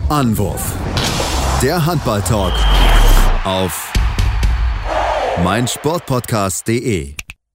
Anwurf. Der Handball-Talk auf meinsportpodcast.de.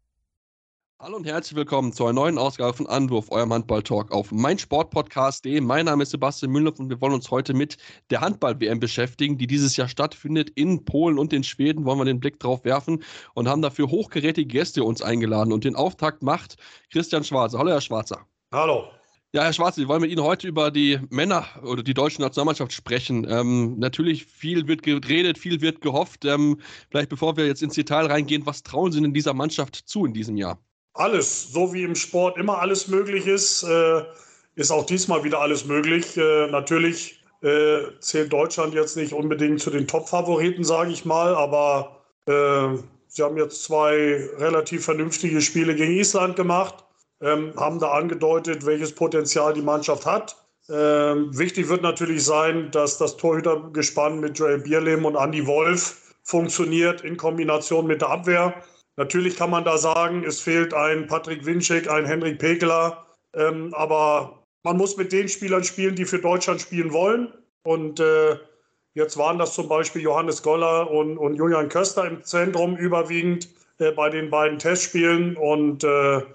Hallo und herzlich willkommen zu einer neuen Ausgabe von Anwurf, eurem Handball-Talk auf meinsportpodcast.de. Mein Name ist Sebastian Müller und wir wollen uns heute mit der Handball-WM beschäftigen, die dieses Jahr stattfindet. In Polen und in Schweden wollen wir den Blick drauf werfen und haben dafür hochgerätige Gäste uns eingeladen. Und den Auftakt macht Christian Schwarzer. Hallo, Herr Schwarzer. Hallo. Ja, Herr Schwarzer, wir wollen mit Ihnen heute über die Männer oder die deutsche Nationalmannschaft sprechen. Natürlich viel wird geredet, viel wird gehofft. Vielleicht bevor wir jetzt ins Detail reingehen, was trauen Sie denn dieser Mannschaft zu in diesem Jahr? Alles, so wie im Sport immer alles möglich ist auch diesmal wieder alles möglich. Natürlich zählt Deutschland jetzt nicht unbedingt zu den Top-Favoriten, sage ich mal, aber sie haben jetzt 2 relativ vernünftige Spiele gegen Island gemacht, haben da angedeutet, welches Potenzial die Mannschaft hat. Wichtig wird natürlich sein, dass das Torhütergespann mit Joel Bierlehm und Andi Wolf funktioniert in Kombination mit der Abwehr. Natürlich kann man da sagen, es fehlt ein Patrick Winczek, ein Henrik Pekeler, aber man muss mit den Spielern spielen, die für Deutschland spielen wollen. Und jetzt waren das zum Beispiel Johannes Goller und Julian Köster im Zentrum überwiegend bei den beiden Testspielen. Und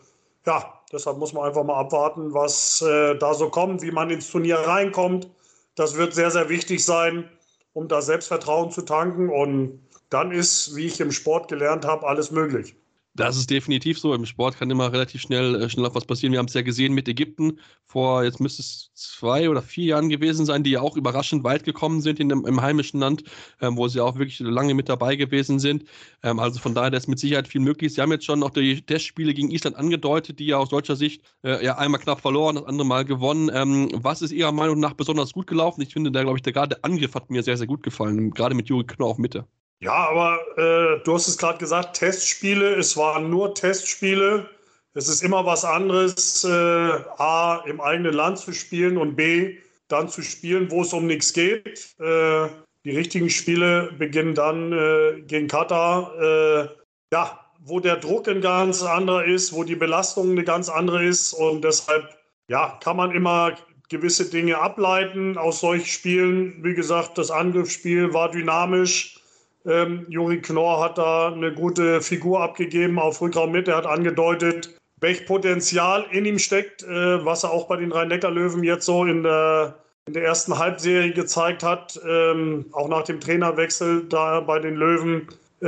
deshalb muss man einfach mal abwarten, was da so kommt, wie man ins Turnier reinkommt. Das wird sehr, sehr wichtig sein, um da Selbstvertrauen zu tanken. Und dann ist, wie ich im Sport gelernt habe, alles möglich. Das ist definitiv so. Im Sport kann immer relativ schnell auf was passieren. Wir haben es ja gesehen mit Ägypten vor, jetzt müsste es 2 oder 4 Jahren gewesen sein, die ja auch überraschend weit gekommen sind im heimischen Land, wo sie auch wirklich lange mit dabei gewesen sind. Also von daher, da ist mit Sicherheit viel möglich. Sie haben jetzt schon noch die Testspiele gegen Island angedeutet, die ja aus deutscher Sicht einmal knapp verloren, das andere Mal gewonnen. Was ist Ihrer Meinung nach besonders gut gelaufen? Ich finde, gerade der Angriff hat mir sehr, sehr gut gefallen, gerade mit Juri Knorr auf Mitte. Ja, aber du hast es gerade gesagt, Testspiele, es waren nur Testspiele. Es ist immer was anderes, A, im eigenen Land zu spielen und B, dann zu spielen, wo es um nichts geht. Die richtigen Spiele beginnen dann gegen Katar, wo der Druck ein ganz anderer ist, wo die Belastung eine ganz andere ist. Und deshalb kann man immer gewisse Dinge ableiten aus solchen Spielen. Wie gesagt, das Angriffsspiel war dynamisch. Juri Knorr hat da eine gute Figur abgegeben auf Rückraum Mitte. Er hat angedeutet, welches Potenzial in ihm steckt, was er auch bei den Rhein-Neckar-Löwen jetzt so in der ersten Halbserie gezeigt hat, auch nach dem Trainerwechsel da bei den Löwen,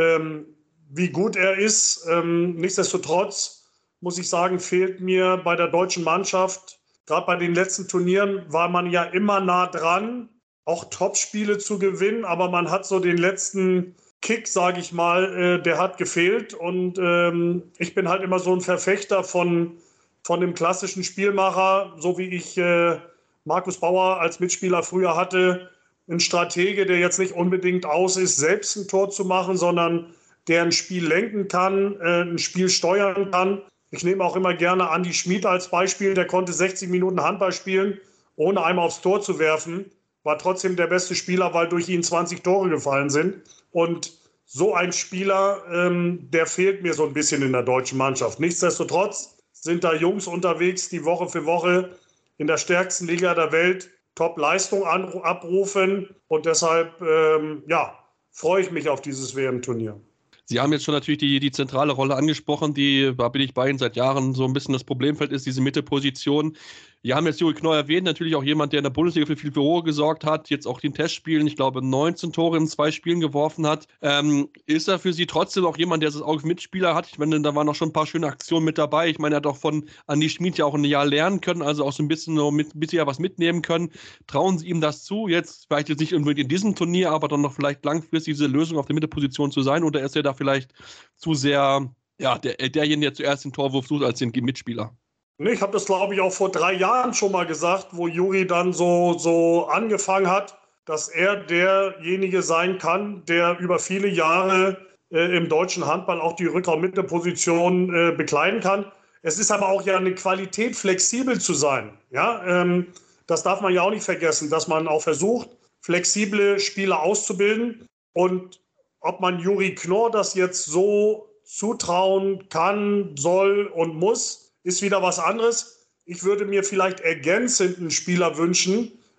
wie gut er ist. Nichtsdestotrotz muss ich sagen, fehlt mir bei der deutschen Mannschaft, gerade bei den letzten Turnieren war man ja immer nah dran, auch Topspiele zu gewinnen, aber man hat so den letzten Kick, sage ich mal, der hat gefehlt. Und ich bin halt immer so ein Verfechter von dem klassischen Spielmacher, so wie ich Markus Bauer als Mitspieler früher hatte. Ein Stratege, der jetzt nicht unbedingt aus ist, selbst ein Tor zu machen, sondern der ein Spiel lenken kann, ein Spiel steuern kann. Ich nehme auch immer gerne Andi Schmid als Beispiel. Der konnte 60 Minuten Handball spielen, ohne einmal aufs Tor zu werfen. War trotzdem der beste Spieler, weil durch ihn 20 Tore gefallen sind. Und so ein Spieler, der fehlt mir so ein bisschen in der deutschen Mannschaft. Nichtsdestotrotz sind da Jungs unterwegs, die Woche für Woche in der stärksten Liga der Welt Top-Leistung abrufen. Und deshalb freue ich mich auf dieses WM-Turnier. Sie haben jetzt schon natürlich die zentrale Rolle angesprochen, da bin ich bei Ihnen seit Jahren so ein bisschen das Problemfeld ist, diese Mittelposition. Wir haben jetzt Juri Knorr erwähnt, natürlich auch jemand, der in der Bundesliga für viel Furore gesorgt hat, jetzt auch den Testspielen, ich glaube 19 Tore in 2 Spielen geworfen hat. Ist er für Sie trotzdem auch jemand, der das Auge für Mitspieler hat? Ich meine, da waren noch schon ein paar schöne Aktionen mit dabei. Ich meine, er hat auch von Andi Schmid ja auch ein Jahr lernen können, also auch so ein bisschen was mitnehmen können. Trauen Sie ihm das zu, vielleicht jetzt nicht unbedingt in diesem Turnier, aber dann noch vielleicht langfristig diese Lösung auf der Mittelposition zu sein? Oder ist er da vielleicht zu sehr, derjenige, der zuerst den Torwurf sucht, als den Mitspieler? Ich habe das, glaube ich, auch vor 3 Jahren schon mal gesagt, wo Juri dann so angefangen hat, dass er derjenige sein kann, der über viele Jahre im deutschen Handball auch die Rückraum-Mitte-Position bekleiden kann. Es ist aber auch ja eine Qualität, flexibel zu sein. Ja? Das darf man ja auch nicht vergessen, dass man auch versucht, flexible Spieler auszubilden. Und ob man Juri Knorr das jetzt so zutrauen kann, soll und muss, ist wieder was anderes. Ich würde mir vielleicht ergänzend einen Spieler wünschen,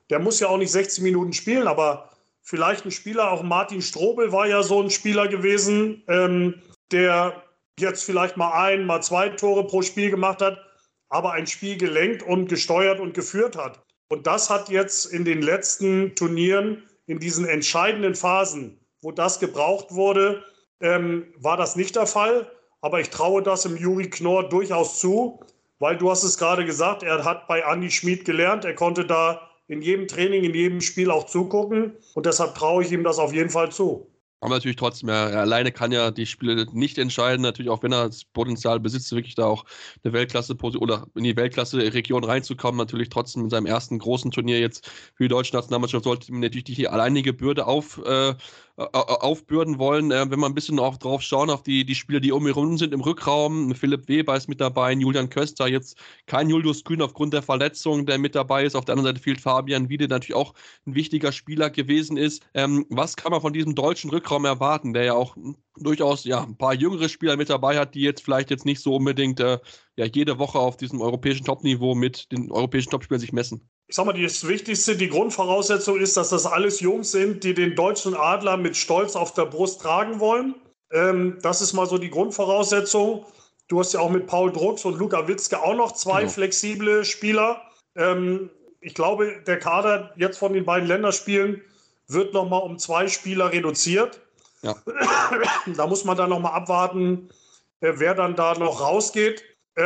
Der muss ja auch nicht 60 Minuten spielen, aber vielleicht ein Spieler, auch Martin Strobel war ja so ein Spieler gewesen, der jetzt vielleicht mal 2 Tore pro Spiel gemacht hat, aber ein Spiel gelenkt und gesteuert und geführt hat. Und das hat jetzt in den letzten Turnieren, in diesen entscheidenden Phasen, wo das gebraucht wurde, war das nicht der Fall. Aber ich traue das im Juri Knorr durchaus zu, weil du hast es gerade gesagt, er hat bei Andi Schmid gelernt, er konnte da in jedem Training, in jedem Spiel auch zugucken und deshalb traue ich ihm das auf jeden Fall zu. Aber natürlich trotzdem, er alleine kann ja die Spiele nicht entscheiden, natürlich auch wenn er das Potenzial besitzt, wirklich da auch eine Weltklasse-Position oder in die Weltklasse-Region reinzukommen, natürlich trotzdem in seinem ersten großen Turnier jetzt für die deutsche Nationalmannschaft sollte man natürlich die alleinige Bürde aufbürden wollen. Wenn wir ein bisschen auch drauf schauen, auf die Spieler, die um ihn herum sind im Rückraum, Philipp Weber ist mit dabei, Julian Köster, jetzt kein Julius Kühn aufgrund der Verletzung, der mit dabei ist. Auf der anderen Seite fehlt Fabian Wiede, der natürlich auch ein wichtiger Spieler gewesen ist. Was kann man von diesem deutschen Rückraum erwarten, der ja auch durchaus ein paar jüngere Spieler mit dabei hat, die jetzt vielleicht jetzt nicht so unbedingt jede Woche auf diesem europäischen Top-Niveau mit den europäischen Topspielern sich messen? Ich sag mal, das Wichtigste, die Grundvoraussetzung ist, dass das alles Jungs sind, die den deutschen Adler mit Stolz auf der Brust tragen wollen. Das ist mal so die Grundvoraussetzung. Du hast ja auch mit Paul Drucks und Luka Witzke auch noch 2 flexible Spieler. Ich glaube, der Kader jetzt von den beiden Länderspielen wird nochmal um 2 Spieler reduziert. Ja. Da muss man dann nochmal abwarten, wer dann da noch rausgeht.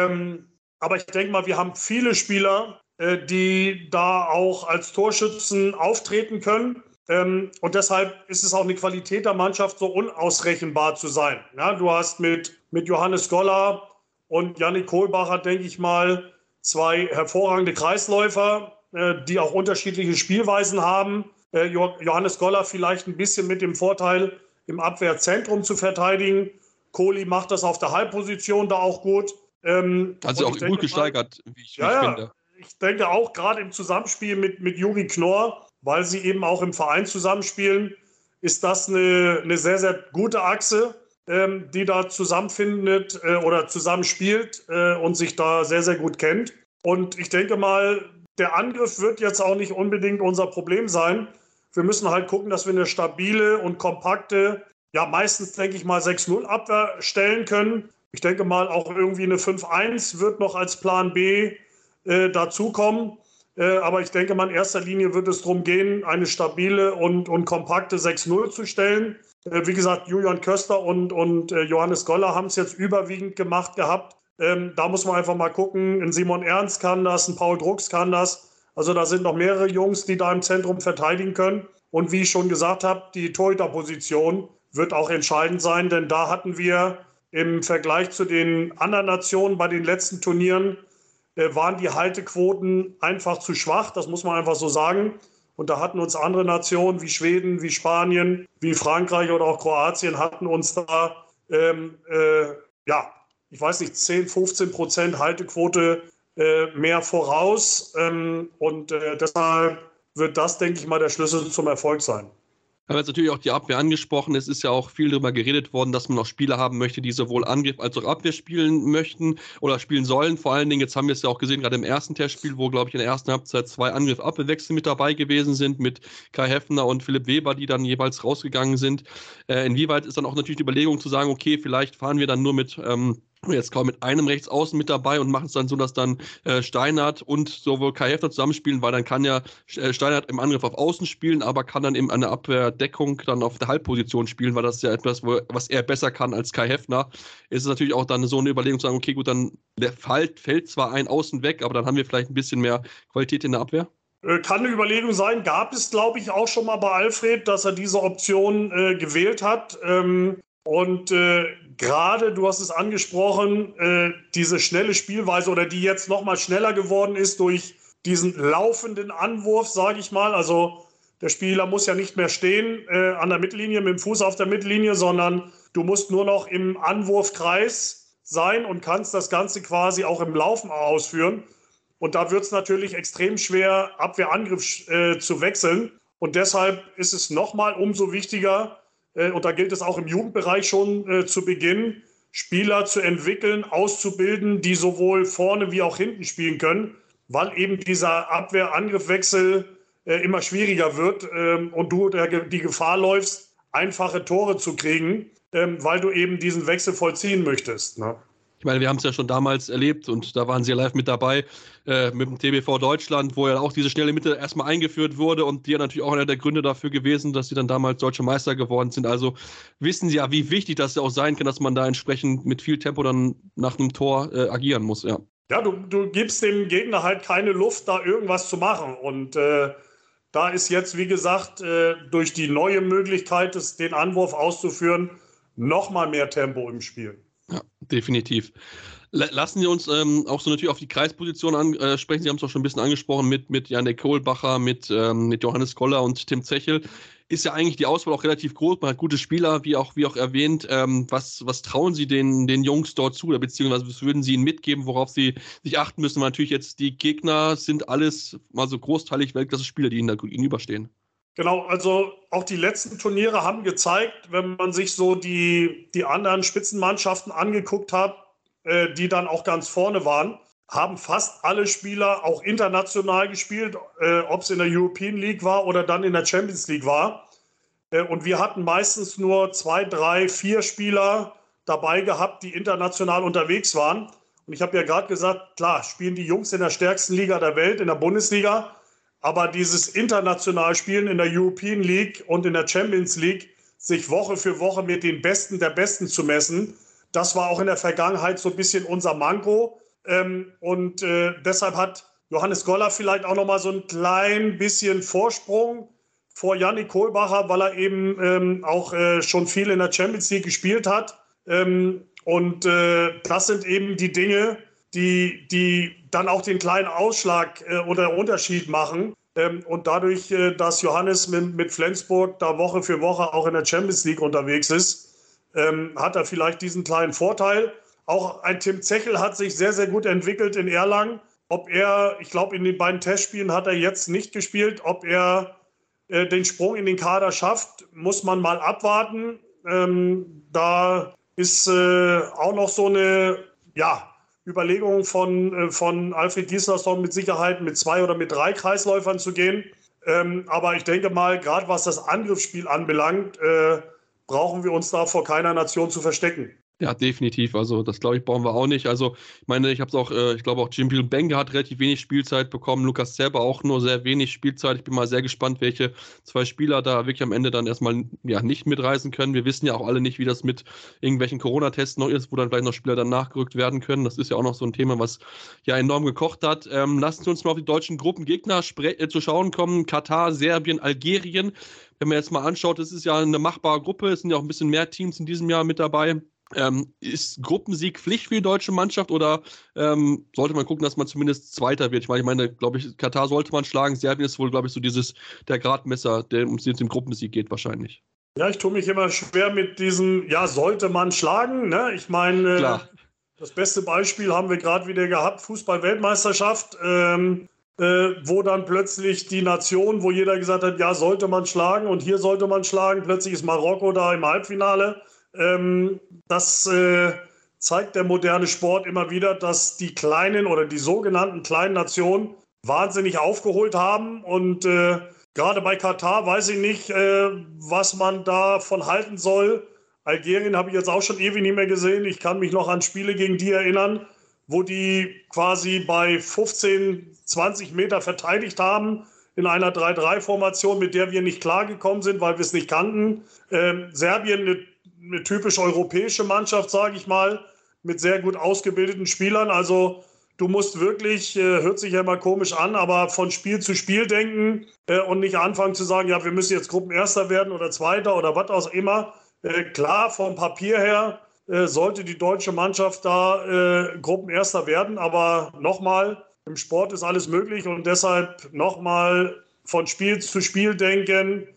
Aber ich denke mal, wir haben viele Spieler, die da auch als Torschützen auftreten können. Und deshalb ist es auch eine Qualität der Mannschaft, so unausrechenbar zu sein. Ja, du hast mit Johannes Goller und Yannick Kohlbacher, denke ich mal, 2 hervorragende Kreisläufer, die auch unterschiedliche Spielweisen haben. Johannes Goller vielleicht ein bisschen mit dem Vorteil, im Abwehrzentrum zu verteidigen. Kohli macht das auf der Halbposition da auch gut. Also auch gut gesteigert, wie ich finde. Ich denke auch gerade im Zusammenspiel mit Juri Knorr, weil sie eben auch im Verein zusammenspielen, ist das eine sehr, sehr gute Achse, die da zusammenfindet oder zusammenspielt und sich da sehr, sehr gut kennt. Und ich denke mal, der Angriff wird jetzt auch nicht unbedingt unser Problem sein. Wir müssen halt gucken, dass wir eine stabile und kompakte, meistens denke ich mal 6-0 Abwehr stellen können. Ich denke mal auch irgendwie eine 5-1 wird noch als Plan B dazukommen. Aber ich denke mal, in erster Linie wird es darum gehen, eine stabile und kompakte 6-0 zu stellen. Wie gesagt, Julian Köster und Johannes Goller haben es jetzt überwiegend gemacht gehabt. Da muss man einfach mal gucken. Ein Simon Ernst kann das, ein Paul Drucks kann das. Also da sind noch mehrere Jungs, die da im Zentrum verteidigen können. Und wie ich schon gesagt habe, die Torhüterposition wird auch entscheidend sein, denn da hatten wir im Vergleich zu den anderen Nationen bei den letzten Turnieren waren die Haltequoten einfach zu schwach, das muss man einfach so sagen. Und da hatten uns andere Nationen wie Schweden, wie Spanien, wie Frankreich oder auch Kroatien hatten uns da, 10, 15% Haltequote mehr voraus. Deshalb wird das, denke ich mal, der Schlüssel zum Erfolg sein. Wir haben jetzt natürlich auch die Abwehr angesprochen. Es ist ja auch viel darüber geredet worden, dass man auch Spieler haben möchte, die sowohl Angriff als auch Abwehr spielen möchten oder spielen sollen. Vor allen Dingen, jetzt haben wir es ja auch gesehen, gerade im ersten Testspiel, wo, glaube ich, in der ersten Halbzeit 2 Angriff-Abwehrwechsel mit dabei gewesen sind, mit Kai Heffner und Philipp Weber, die dann jeweils rausgegangen sind. Inwieweit ist dann auch natürlich die Überlegung zu sagen, okay, vielleicht fahren wir dann nur mit jetzt kaum mit einem Rechtsaußen mit dabei und machen es dann so, dass dann Steinhardt und sowohl Kai Heffner zusammenspielen, weil dann kann ja Steinhardt im Angriff auf Außen spielen, aber kann dann eben eine Abwehrdeckung dann auf der Halbposition spielen, weil das ist ja etwas, was er besser kann als Kai Heffner. Ist es natürlich auch dann so eine Überlegung zu sagen, okay, gut, dann fällt zwar ein Außen weg, aber dann haben wir vielleicht ein bisschen mehr Qualität in der Abwehr. Kann eine Überlegung sein, gab es, glaube ich, auch schon mal bei Alfred, dass er diese Option gewählt hat. Gerade, du hast es angesprochen, diese schnelle Spielweise oder die jetzt noch mal schneller geworden ist durch diesen laufenden Anwurf, sage ich mal. Also der Spieler muss ja nicht mehr stehen an der Mittellinie, mit dem Fuß auf der Mittellinie, sondern du musst nur noch im Anwurfkreis sein und kannst das Ganze quasi auch im Laufen ausführen. Und da wird es natürlich extrem schwer, Abwehr-Angriff zu wechseln. Und deshalb ist es nochmal umso wichtiger, und da gilt es auch im Jugendbereich schon zu Beginn, Spieler zu entwickeln, auszubilden, die sowohl vorne wie auch hinten spielen können, weil eben dieser Abwehr-Angriffwechsel immer schwieriger wird und du die Gefahr läufst, einfache Tore zu kriegen, weil du eben diesen Wechsel vollziehen möchtest. Ne? Ich meine, wir haben es ja schon damals erlebt und da waren Sie ja live mit dabei mit dem TBV Deutschland, wo ja auch diese schnelle Mitte erstmal eingeführt wurde und die ja natürlich auch einer der Gründe dafür gewesen, dass sie dann damals Deutsche Meister geworden sind. Also wissen Sie ja, wie wichtig das ja auch sein kann, dass man da entsprechend mit viel Tempo dann nach einem Tor agieren muss. Ja, ja du gibst dem Gegner halt keine Luft, da irgendwas zu machen. Und da ist jetzt, wie gesagt, durch die neue Möglichkeit, den Anwurf auszuführen, nochmal mehr Tempo im Spiel. Ja, definitiv. Lassen Sie uns auch so natürlich auf die Kreisposition ansprechen. Sie haben es auch schon ein bisschen angesprochen mit Janek Kohlbacher, mit Johannes Koller und Tim Zechel. Ist ja eigentlich die Auswahl auch relativ groß. Man hat gute Spieler, wie auch erwähnt. Was trauen Sie den Jungs dort zu? Oder beziehungsweise was würden Sie ihnen mitgeben, worauf sie sich achten müssen? Weil natürlich jetzt die Gegner sind alles mal so großteilig Weltklasse-Spieler, die ihnen da gegenüberstehen. Genau, also auch die letzten Turniere haben gezeigt, wenn man sich so die anderen Spitzenmannschaften angeguckt hat, die dann auch ganz vorne waren, haben fast alle Spieler auch international gespielt, ob es in der European League war oder dann in der Champions League war. Und wir hatten meistens nur 2, 3, 4 Spieler dabei gehabt, die international unterwegs waren. Und ich habe ja gerade gesagt, klar, spielen die Jungs in der stärksten Liga der Welt, in der Bundesliga. Aber dieses international Spielen in der European League und in der Champions League, sich Woche für Woche mit den Besten der Besten zu messen, das war auch in der Vergangenheit so ein bisschen unser Manko. Deshalb hat Johannes Koller vielleicht auch noch mal so ein klein bisschen Vorsprung vor Janik Kohlbacher, weil er eben auch schon viel in der Champions League gespielt hat. Das sind eben die Dinge, die dann auch den kleinen Ausschlag oder Unterschied machen. Und dadurch, dass Johannes mit Flensburg da Woche für Woche auch in der Champions League unterwegs ist, hat er vielleicht diesen kleinen Vorteil. Auch ein Tim Zechel hat sich sehr, sehr gut entwickelt in Erlangen. Ich glaube, in den beiden Testspielen hat er jetzt nicht gespielt. Ob er den Sprung in den Kader schafft, muss man mal abwarten. Da ist auch noch so eine, Überlegung von Alfred Gislason mit Sicherheit mit 2 oder mit 3 Kreisläufern zu gehen. Aber ich denke mal, gerade was das Angriffsspiel anbelangt, brauchen wir uns da vor keiner Nation zu verstecken. Ja, definitiv. Also das, glaube ich, brauchen wir auch nicht. Also ich meine, ich glaube auch Jim Benga hat relativ wenig Spielzeit bekommen, Lukas Zerber auch nur sehr wenig Spielzeit. Ich bin mal sehr gespannt, welche 2 Spieler da wirklich am Ende dann erstmal nicht mitreisen können. Wir wissen ja auch alle nicht, wie das mit irgendwelchen Corona-Tests noch ist, wo dann vielleicht noch Spieler dann nachgerückt werden können. Das ist ja auch noch so ein Thema, was ja enorm gekocht hat. Lassen Sie uns mal auf die deutschen Gruppengegner zu schauen kommen. Katar, Serbien, Algerien. Wenn man jetzt mal anschaut, das ist ja eine machbare Gruppe. Es sind ja auch ein bisschen mehr Teams in diesem Jahr mit dabei. Ist Gruppensieg Pflicht für die deutsche Mannschaft oder sollte man gucken, dass man zumindest Zweiter wird? Ich meine, glaube ich, Katar sollte man schlagen. Serbien ist wohl, glaube ich, so der Gradmesser, um es jetzt im Gruppensieg geht wahrscheinlich. Ja, ich tue mich immer schwer mit diesem, sollte man schlagen. Ne? Ich meine, das beste Beispiel haben wir gerade wieder gehabt, Fußball-Weltmeisterschaft, wo dann plötzlich die Nation, wo jeder gesagt hat, ja, sollte man schlagen und hier sollte man schlagen, plötzlich ist Marokko da im Halbfinale. Das zeigt der moderne Sport immer wieder, dass die kleinen oder die sogenannten kleinen Nationen wahnsinnig aufgeholt haben. Und gerade bei Katar weiß ich nicht, was man davon halten soll. Algerien habe ich jetzt auch schon ewig nicht mehr gesehen. Ich kann mich noch an Spiele gegen die erinnern, wo die quasi bei 15, 20 Meter verteidigt haben in einer 3-3-Formation, mit der wir nicht klargekommen sind, weil wir es nicht kannten. Serbien eine typisch europäische Mannschaft, sage ich mal, mit sehr gut ausgebildeten Spielern. Also du musst wirklich, hört sich ja immer komisch an, aber von Spiel zu Spiel denken und nicht anfangen zu sagen, ja, wir müssen jetzt Gruppenerster werden oder Zweiter oder was auch immer. Klar, vom Papier her sollte die deutsche Mannschaft da Gruppenerster werden, aber nochmal, im Sport ist alles möglich und deshalb nochmal von Spiel zu Spiel denken,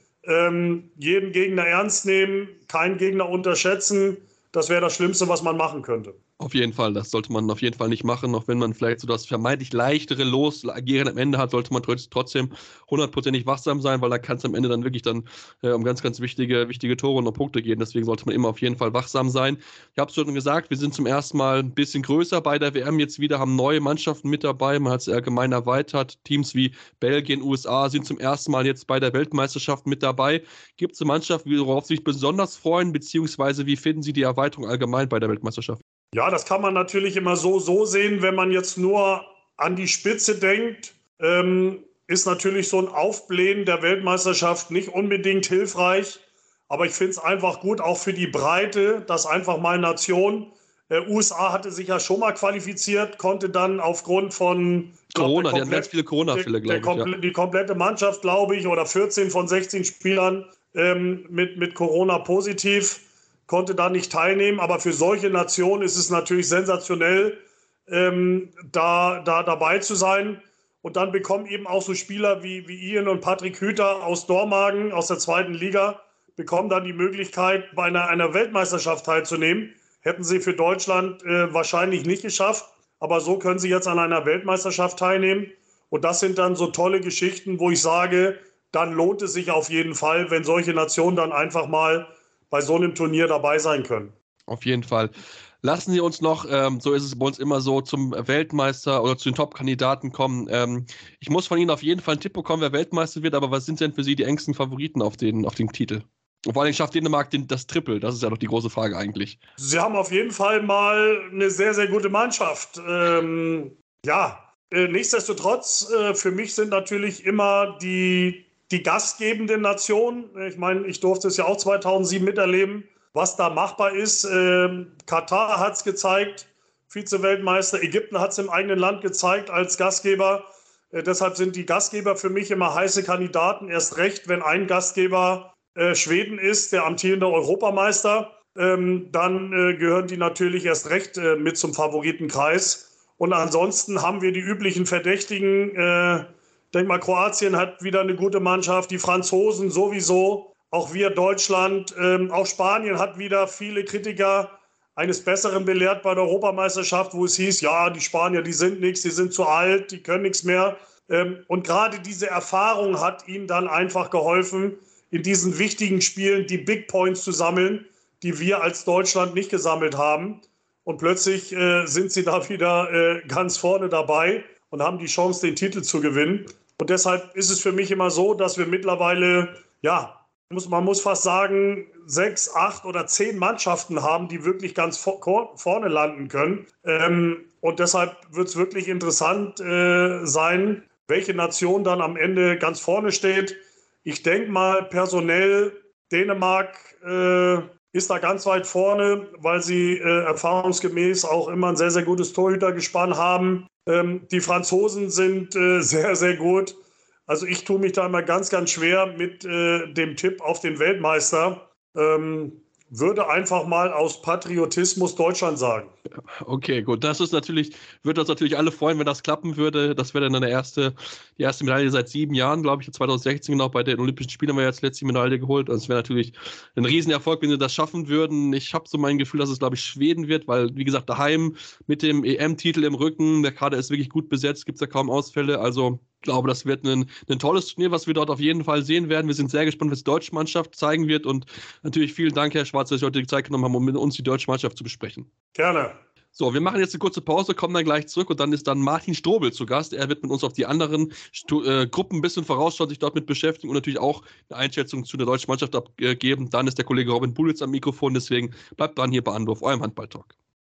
jeden Gegner ernst nehmen, keinen Gegner unterschätzen. Das wäre das Schlimmste, was man machen könnte. Auf jeden Fall, das sollte man auf jeden Fall nicht machen, auch wenn man vielleicht so das vermeintlich leichtere Losagieren am Ende hat, sollte man trotzdem 100%ig wachsam sein, weil da kann es am Ende dann wirklich dann um ganz, ganz wichtige Tore und Punkte gehen, deswegen sollte man immer auf jeden Fall wachsam sein. Ich habe es schon gesagt, wir sind zum ersten Mal ein bisschen größer bei der WM jetzt wieder, haben neue Mannschaften mit dabei, man hat es allgemein erweitert, Teams wie Belgien, USA sind zum ersten Mal jetzt bei der Weltmeisterschaft mit dabei. Gibt es eine Mannschaft, worauf Sie sich besonders freuen, beziehungsweise wie finden Sie die Erweiterung allgemein bei der Weltmeisterschaft? Ja, das kann man natürlich immer so sehen, wenn man jetzt nur an die Spitze denkt, ist natürlich so ein Aufblähen der Weltmeisterschaft nicht unbedingt hilfreich. Aber ich finde es einfach gut, auch für die Breite, dass einfach mal Nation, USA hatte sich ja schon mal qualifiziert, konnte dann aufgrund von Corona, die hatten ganz viele Corona-Fälle, glaube ich. Die komplette Mannschaft, glaube ich, oder 14 von 16 Spielern mit Corona positiv, konnte da nicht teilnehmen, aber für solche Nationen ist es natürlich sensationell, da dabei zu sein. Und dann bekommen eben auch so Spieler wie Ian und Patrick Hüter aus Dormagen, aus der 2. Liga, bekommen dann die Möglichkeit, bei einer Weltmeisterschaft teilzunehmen. Hätten sie für Deutschland wahrscheinlich nicht geschafft, aber so können sie jetzt an einer Weltmeisterschaft teilnehmen. Und das sind dann so tolle Geschichten, wo ich sage, dann lohnt es sich auf jeden Fall, wenn solche Nationen dann einfach mal bei so einem Turnier dabei sein können. Auf jeden Fall. Lassen Sie uns noch, so ist es bei uns immer so, zum Weltmeister oder zu den Top-Kandidaten kommen. Ich muss von Ihnen auf jeden Fall einen Tipp bekommen, wer Weltmeister wird, aber was sind denn für Sie die engsten Favoriten auf den Titel? Und vor allem schafft Dänemark das Triple, das ist ja doch die große Frage eigentlich. Sie haben auf jeden Fall mal eine sehr, sehr gute Mannschaft. Nichtsdestotrotz, für mich sind natürlich immer die gastgebende Nation. Ich meine, ich durfte es ja auch 2007 miterleben, was da machbar ist. Katar hat es gezeigt, Vize-Weltmeister. Ägypten hat es im eigenen Land gezeigt als Gastgeber. Deshalb sind die Gastgeber für mich immer heiße Kandidaten. Erst recht, wenn ein Gastgeber Schweden ist, der amtierende Europameister, dann gehören die natürlich erst recht mit zum Favoritenkreis. Und ansonsten haben wir die üblichen Verdächtigen. Ich denke mal, Kroatien hat wieder eine gute Mannschaft, die Franzosen sowieso, auch wir Deutschland, auch Spanien hat wieder viele Kritiker eines Besseren belehrt bei der Europameisterschaft, wo es hieß, ja, die Spanier, die sind nichts, die sind zu alt, die können nichts mehr. Und gerade diese Erfahrung hat ihnen dann einfach geholfen, in diesen wichtigen Spielen die Big Points zu sammeln, die wir als Deutschland nicht gesammelt haben. Und plötzlich sind sie da wieder ganz vorne dabei und haben die Chance, den Titel zu gewinnen. Und deshalb ist es für mich immer so, dass wir mittlerweile, man muss fast sagen, 6, 8 oder 10 Mannschaften haben, die wirklich ganz vorne landen können. Und deshalb wird es wirklich interessant sein, welche Nation dann am Ende ganz vorne steht. Ich denke mal, personell, Dänemark ist da ganz weit vorne, weil sie erfahrungsgemäß auch immer ein sehr, sehr gutes Torhütergespann haben. Die Franzosen sind sehr, sehr gut. Also ich tue mich da immer ganz, ganz schwer mit dem Tipp auf den Weltmeister. Würde einfach mal aus Patriotismus Deutschland sagen. Okay, gut. Würde uns natürlich alle freuen, wenn das klappen würde. Das wäre dann die erste Medaille seit 7 Jahren, glaube ich. 2016 genau bei den Olympischen Spielen haben wir jetzt letzte Medaille geholt. Also es wäre natürlich ein Riesenerfolg, wenn sie das schaffen würden. Ich habe so mein Gefühl, dass es, glaube ich, Schweden wird, weil, wie gesagt, daheim mit dem EM-Titel im Rücken, der Kader ist wirklich gut besetzt, gibt es ja kaum Ausfälle. Also ich glaube, das wird ein tolles Turnier, was wir dort auf jeden Fall sehen werden. Wir sind sehr gespannt, was die deutsche Mannschaft zeigen wird. Und natürlich vielen Dank, Herr Schwarz, dass Sie heute die Zeit genommen haben, um mit uns die deutsche Mannschaft zu besprechen. Gerne. So, wir machen jetzt eine kurze Pause, kommen dann gleich zurück und dann ist dann Martin Strobel zu Gast. Er wird mit uns auf die anderen Gruppen ein bisschen vorausschauen, sich dort mit beschäftigen und natürlich auch eine Einschätzung zu der deutschen Mannschaft abgeben. Dann ist der Kollege Robin Bulitz am Mikrofon, deswegen bleibt dran hier bei Anwurf, eurem Handball-Talk.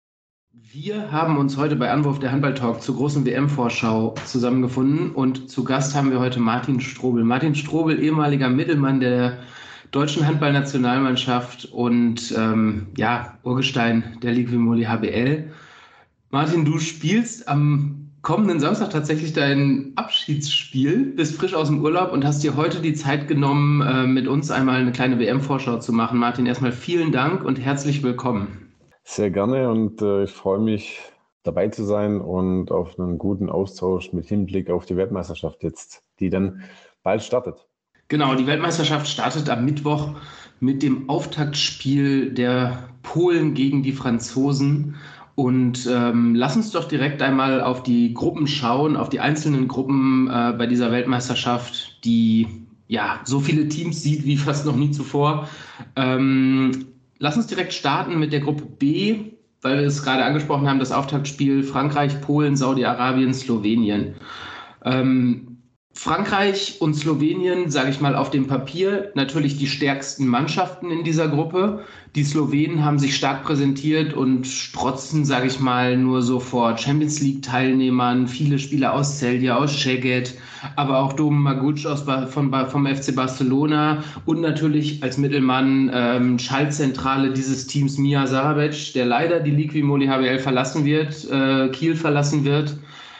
Wir haben uns heute bei Anwurf der Handball-Talk zur großen WM-Vorschau zusammengefunden und zu Gast haben wir heute Martin Strobel. Martin Strobel, ehemaliger Mittelmann der deutschen Handballnationalmannschaft und Urgestein der Ligue Vimoli HBL. Martin, du spielst am kommenden Samstag tatsächlich dein Abschiedsspiel, bist frisch aus dem Urlaub und hast dir heute die Zeit genommen, mit uns einmal eine kleine WM-Vorschau zu machen. Martin, erstmal vielen Dank und herzlich willkommen. Sehr gerne und ich freue mich, dabei zu sein und auf einen guten Austausch mit Hinblick auf die Weltmeisterschaft jetzt, die dann bald startet. Genau, die Weltmeisterschaft startet am Mittwoch mit dem Auftaktspiel der Polen gegen die Franzosen. Und lass uns doch direkt einmal auf die Gruppen schauen, auf die einzelnen Gruppen bei dieser Weltmeisterschaft, die ja so viele Teams sieht wie fast noch nie zuvor. Lass uns direkt starten mit der Gruppe B, weil wir es gerade angesprochen haben, das Auftaktspiel Frankreich, Polen, Saudi-Arabien, Slowenien. Frankreich und Slowenien, sage ich mal, auf dem Papier natürlich die stärksten Mannschaften in dieser Gruppe. Die Slowenen haben sich stark präsentiert und strotzen, sage ich mal, nur so vor Champions-League-Teilnehmern. Viele Spieler aus Celje, aus Szeged, aber auch Dom Maguc vom FC Barcelona und natürlich als Mittelmann Schaltzentrale dieses Teams Mia Sarabec, der leider die Liqui-Moly HBL verlassen wird, Kiel verlassen wird.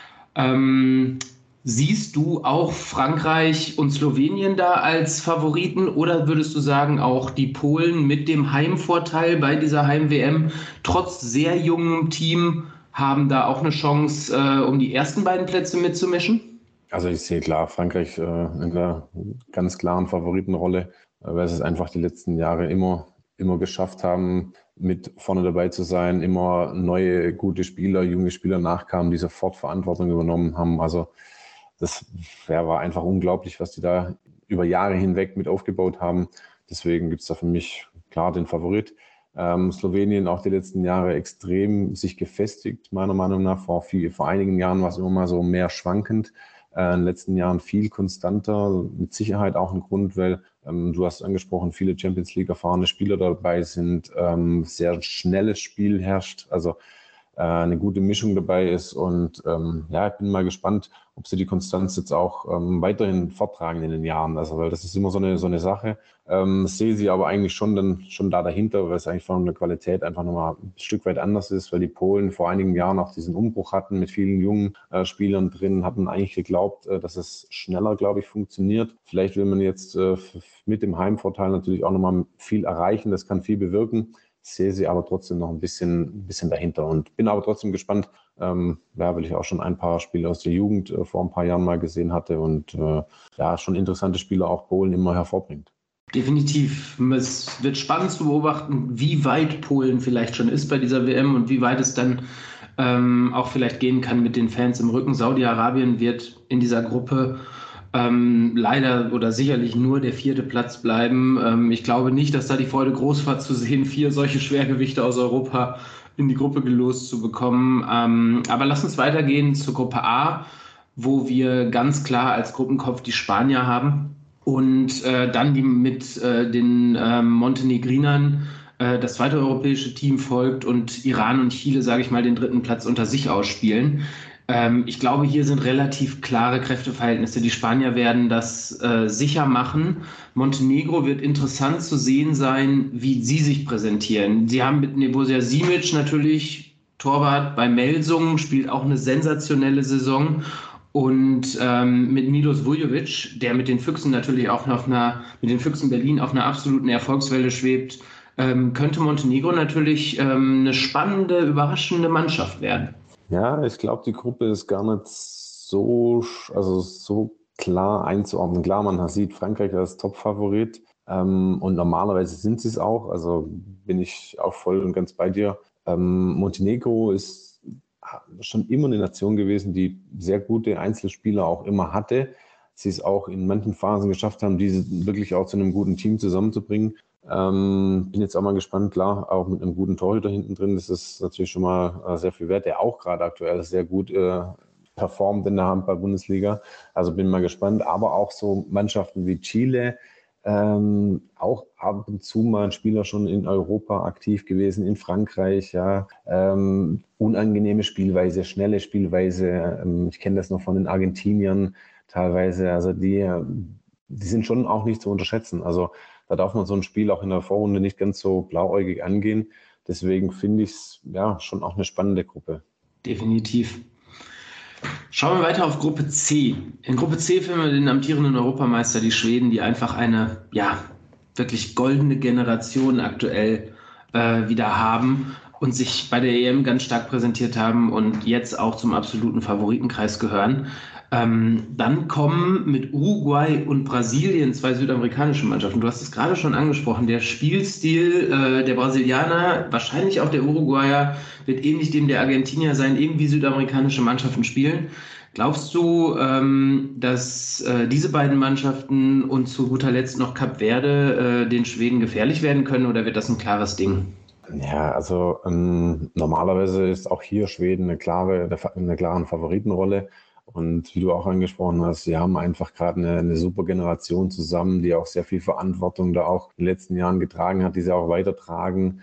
Siehst du auch Frankreich und Slowenien da als Favoriten oder würdest du sagen, auch die Polen mit dem Heimvorteil bei dieser Heim-WM trotz sehr jungem Team haben da auch eine Chance, um die ersten beiden Plätze mitzumischen? Also ich sehe klar Frankreich in der ganz klaren Favoritenrolle, weil sie es einfach die letzten Jahre immer geschafft haben, mit vorne dabei zu sein, immer neue, gute Spieler, junge Spieler nachkamen, die sofort Verantwortung übernommen haben. Also das war einfach unglaublich, was die da über Jahre hinweg mit aufgebaut haben. Deswegen gibt es da für mich klar den Favorit. Slowenien auch die letzten Jahre extrem sich gefestigt, meiner Meinung nach. Vor einigen Jahren war es immer mal so mehr schwankend. In den letzten Jahren viel konstanter. Mit Sicherheit auch ein Grund, weil du hast angesprochen, viele Champions League erfahrene Spieler dabei sind. Sehr schnelles Spiel herrscht. Also eine gute Mischung dabei ist und ich bin mal gespannt, ob sie die Konstanz jetzt auch weiterhin forttragen in den Jahren, also weil das ist immer so eine Sache, sehe sie aber eigentlich schon da dahinter, weil es eigentlich von der Qualität einfach nochmal ein Stück weit anders ist, weil die Polen vor einigen Jahren auch diesen Umbruch hatten mit vielen jungen Spielern drin, hatten eigentlich geglaubt, dass es schneller, glaube ich, funktioniert. Vielleicht will man jetzt mit dem Heimvorteil natürlich auch nochmal viel erreichen, das kann viel bewirken. Sehe sie aber trotzdem noch ein bisschen dahinter und bin aber trotzdem gespannt, weil ich auch schon ein paar Spiele aus der Jugend vor ein paar Jahren mal gesehen hatte und schon interessante Spieler auch Polen immer hervorbringt. Definitiv. Es wird spannend zu beobachten, wie weit Polen vielleicht schon ist bei dieser WM und wie weit es dann auch vielleicht gehen kann mit den Fans im Rücken. Saudi-Arabien wird in dieser Gruppe leider oder sicherlich nur der 4. Platz bleiben. Ich glaube nicht, dass da die Freude groß war zu sehen, 4 solche Schwergewichte aus Europa in die Gruppe gelost zu bekommen. Aber lass uns weitergehen zur Gruppe A, wo wir ganz klar als Gruppenkopf die Spanier haben und dann die mit den Montenegrinern das zweite europäische Team folgt und Iran und Chile, sage ich mal, den 3. Platz unter sich ausspielen. Ich glaube, hier sind relativ klare Kräfteverhältnisse. Die Spanier werden das sicher machen. Montenegro wird interessant zu sehen sein, wie sie sich präsentieren. Sie haben mit Nebojša Simić natürlich Torwart bei Melsungen, spielt auch eine sensationelle Saison. Und mit Milos Vujovic, der mit den Füchsen natürlich auch mit den Füchsen Berlin auf einer absoluten Erfolgswelle schwebt, könnte Montenegro natürlich eine spannende, überraschende Mannschaft werden. Ja, ich glaube, die Gruppe ist gar nicht so klar einzuordnen. Klar, man sieht Frankreich als Top-Favorit und normalerweise sind sie es auch. Also bin ich auch voll und ganz bei dir. Montenegro ist schon immer eine Nation gewesen, die sehr gute Einzelspieler auch immer hatte. Sie es auch in manchen Phasen geschafft haben, diese wirklich auch zu einem guten Team zusammenzubringen. Bin jetzt auch mal gespannt, klar, auch mit einem guten Torhüter hinten drin, das ist natürlich schon mal sehr viel wert, der auch gerade aktuell sehr gut performt in der Handball-Bundesliga. Also bin mal gespannt, aber auch so Mannschaften wie Chile, auch ab und zu mal ein Spieler schon in Europa aktiv gewesen, in Frankreich, ja, unangenehme Spielweise, schnelle Spielweise, ich kenne das noch von den Argentiniern teilweise, also die sind schon auch nicht zu unterschätzen, also da darf man so ein Spiel auch in der Vorrunde nicht ganz so blauäugig angehen. Deswegen finde ich es schon auch eine spannende Gruppe. Definitiv. Schauen wir weiter auf Gruppe C. In Gruppe C finden wir den amtierenden Europameister, die Schweden, die einfach eine wirklich goldene Generation aktuell wieder haben und sich bei der EM ganz stark präsentiert haben und jetzt auch zum absoluten Favoritenkreis gehören. Dann kommen mit Uruguay und Brasilien 2 südamerikanische Mannschaften. Du hast es gerade schon angesprochen, der Spielstil der Brasilianer, wahrscheinlich auch der Uruguayer, wird ähnlich dem der Argentinier sein, irgendwie südamerikanische Mannschaften spielen. Glaubst du, dass diese beiden Mannschaften und zu guter Letzt noch Kap Verde den Schweden gefährlich werden können, oder wird das ein klares Ding? Ja, also normalerweise ist auch hier Schweden eine klare Favoritenrolle. Und wie du auch angesprochen hast, sie haben einfach gerade eine super Generation zusammen, die auch sehr viel Verantwortung da auch in den letzten Jahren getragen hat, die sie auch weitertragen.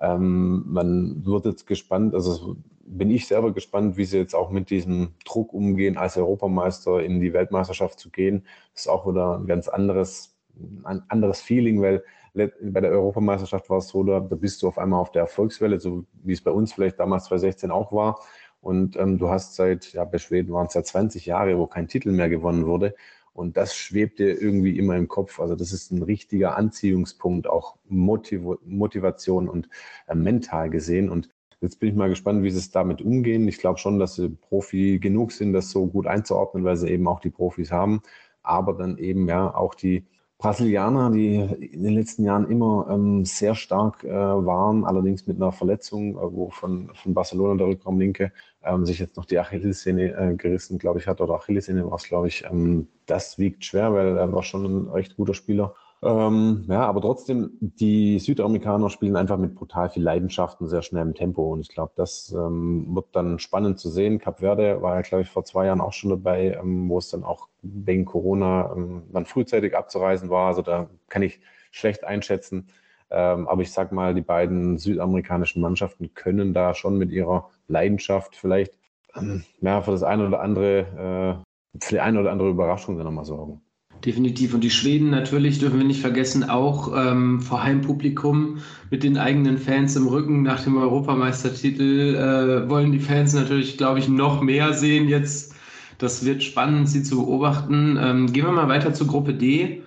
Man wird jetzt gespannt, also bin ich selber gespannt, wie sie jetzt auch mit diesem Druck umgehen, als Europameister in die Weltmeisterschaft zu gehen. Das ist auch wieder ein ganz anderes Feeling, weil bei der Europameisterschaft war es so, da bist du auf einmal auf der Erfolgswelle, so wie es bei uns vielleicht damals 2016 auch war. Und du hast bei Schweden waren es ja 20 Jahre, wo kein Titel mehr gewonnen wurde. Und das schwebt dir irgendwie immer im Kopf. Also das ist ein richtiger Anziehungspunkt, auch Motivation und mental gesehen. Und jetzt bin ich mal gespannt, wie sie es damit umgehen. Ich glaube schon, dass sie Profi genug sind, das so gut einzuordnen, weil sie eben auch die Profis haben. Aber dann eben auch die Brasilianer, die in den letzten Jahren immer sehr stark waren, allerdings mit einer Verletzung, wo von Barcelona der Rückraumlinke sich jetzt noch die Achillessehne gerissen, glaube ich, hat, oder Achillessehne war es, glaube ich. Das wiegt schwer, weil er war schon ein recht guter Spieler. Aber trotzdem, die Südamerikaner spielen einfach mit brutal viel Leidenschaft und sehr schnellem Tempo. Und ich glaube, das wird dann spannend zu sehen. Kap Verde war ja, glaube ich, vor 2 Jahren auch schon dabei, wo es dann auch wegen Corona dann frühzeitig abzureisen war. Also da kann ich schlecht einschätzen. Aber ich sag mal, die beiden südamerikanischen Mannschaften können da schon mit ihrer Leidenschaft vielleicht für die eine oder andere Überraschung dann nochmal sorgen. Definitiv. Und die Schweden natürlich, dürfen wir nicht vergessen, auch vor Heimpublikum mit den eigenen Fans im Rücken nach dem Europameistertitel wollen die Fans natürlich, glaube ich, noch mehr sehen jetzt. Das wird spannend, sie zu beobachten. Gehen wir mal weiter zur Gruppe D.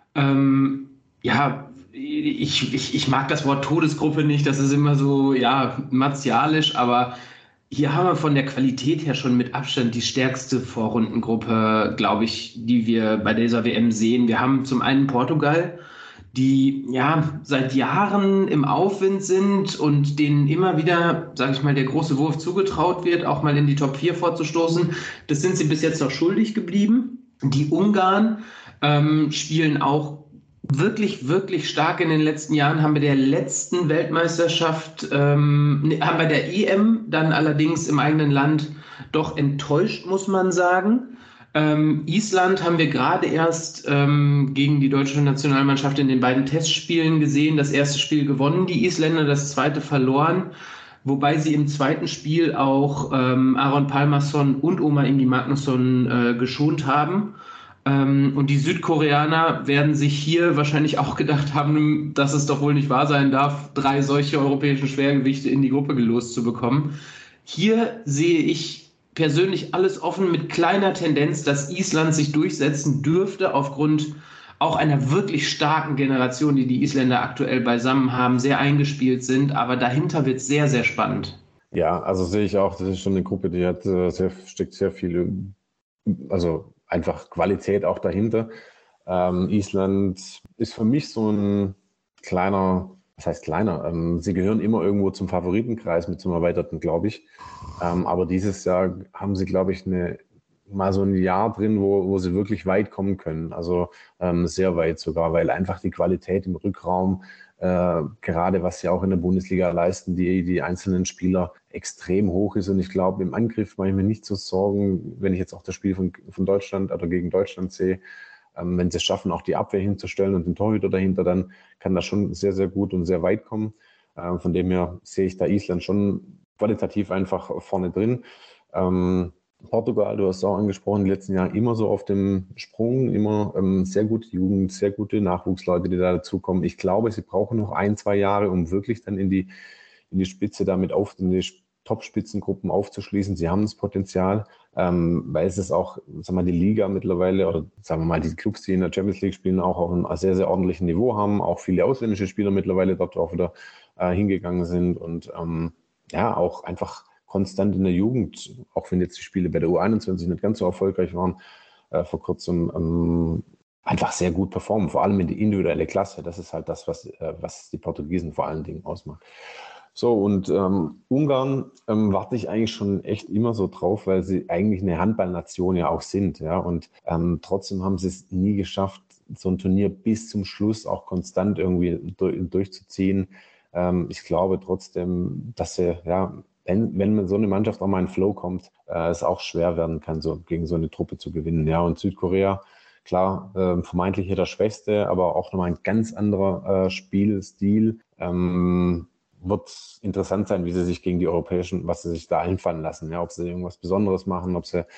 Ich mag das Wort Todesgruppe nicht, das ist immer so, martialisch, aber hier haben wir von der Qualität her schon mit Abstand die stärkste Vorrundengruppe, glaube ich, die wir bei dieser WM sehen. Wir haben zum einen Portugal, die seit Jahren im Aufwind sind und denen immer wieder, sage ich mal, der große Wurf zugetraut wird, auch mal in die Top 4 vorzustoßen. Das sind sie bis jetzt noch schuldig geblieben. Die Ungarn spielen auch wirklich, wirklich stark in den letzten Jahren, haben bei der letzten Weltmeisterschaft, haben bei der EM dann allerdings im eigenen Land doch enttäuscht, muss man sagen. Island haben wir gerade erst gegen die deutsche Nationalmannschaft in den beiden Testspielen gesehen. Das erste Spiel gewonnen, die Isländer, das zweite verloren. Wobei sie im zweiten Spiel auch Aron Pálmarsson und Ómar Ingi Magnússon geschont haben. Und die Südkoreaner werden sich hier wahrscheinlich auch gedacht haben, dass es doch wohl nicht wahr sein darf, 3 solche europäische Schwergewichte in die Gruppe gelost zu bekommen. Hier sehe ich persönlich alles offen mit kleiner Tendenz, dass Island sich durchsetzen dürfte, aufgrund auch einer wirklich starken Generation, die Isländer aktuell beisammen haben, sehr eingespielt sind. Aber dahinter wird es sehr, sehr spannend. Ja, also sehe ich auch, das ist schon eine Gruppe, die hat steckt sehr viel, also einfach Qualität auch dahinter. Island ist für mich so ein kleiner, was heißt kleiner? Sie gehören immer irgendwo zum Favoritenkreis mit zum Erweiterten, glaube ich. Aber dieses Jahr haben sie, glaube ich, mal so ein Jahr drin, wo sie wirklich weit kommen können. Also sehr weit sogar, weil einfach die Qualität im Rückraum, gerade was sie auch in der Bundesliga leisten, die einzelnen Spieler extrem hoch ist. Und ich glaube, im Angriff mache ich mir nicht so Sorgen, wenn ich jetzt auch das Spiel von Deutschland oder gegen Deutschland sehe. Wenn sie es schaffen, auch die Abwehr hinzustellen und den Torhüter dahinter, dann kann das schon sehr, sehr gut und sehr weit kommen. Von dem her sehe ich da Island schon qualitativ einfach vorne drin. Portugal, du hast es auch angesprochen, die letzten Jahre immer so auf dem Sprung, immer sehr gute Jugend, sehr gute Nachwuchsleute, die da dazukommen. Ich glaube, sie brauchen noch 1-2 Jahre, um wirklich dann in die Spitze damit in die Top-Spitzengruppen aufzuschließen. Sie haben das Potenzial, weil es ist auch, sagen wir mal, die Liga mittlerweile, oder sagen wir mal, die Clubs, die in der Champions League spielen, auch auf einem sehr, sehr ordentlichen Niveau haben. Auch viele ausländische Spieler mittlerweile dort auch wieder hingegangen sind und auch einfach konstant in der Jugend, auch wenn jetzt die Spiele bei der U21 nicht ganz so erfolgreich waren, vor kurzem einfach sehr gut performen, vor allem in die individuelle Klasse. Das ist halt das, was die Portugiesen vor allen Dingen ausmacht. So, und Ungarn warte ich eigentlich schon echt immer so drauf, weil sie eigentlich eine Handballnation ja auch sind. Ja? Und trotzdem haben sie es nie geschafft, so ein Turnier bis zum Schluss auch konstant irgendwie durchzuziehen. Ich glaube trotzdem, dass sie, ja, wenn so eine Mannschaft auch mal in Flow kommt, es auch schwer werden kann, so gegen so eine Truppe zu gewinnen. Ja, und Südkorea, klar, vermeintlich hier der Schwächste, aber auch nochmal ein ganz anderer Spielstil. Wird interessant sein, wie sie sich gegen die Europäischen, was sie sich da einfallen lassen. Ja, ob sie irgendwas Besonderes machen, ob sie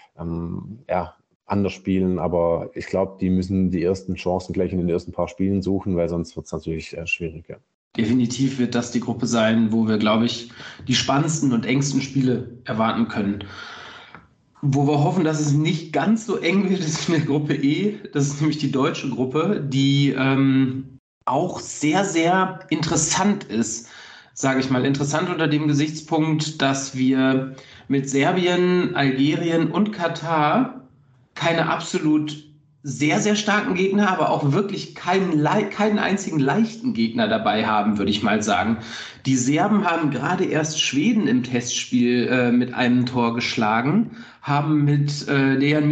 anders spielen. Aber ich glaube, die müssen die ersten Chancen gleich in den ersten paar Spielen suchen, weil sonst wird es natürlich schwieriger. Definitiv wird das die Gruppe sein, wo wir, glaube ich, die spannendsten und engsten Spiele erwarten können. Wo wir hoffen, dass es nicht ganz so eng wird, ist in der Gruppe E. Das ist nämlich die deutsche Gruppe, die auch sehr, sehr interessant ist, sage ich mal. Interessant unter dem Gesichtspunkt, dass wir mit Serbien, Algerien und Katar keine absolut sehr, sehr starken Gegner, aber auch wirklich keinen einzigen leichten Gegner dabei haben, würde ich mal sagen. Die Serben haben gerade erst Schweden im Testspiel mit einem Tor geschlagen, haben mit Dejan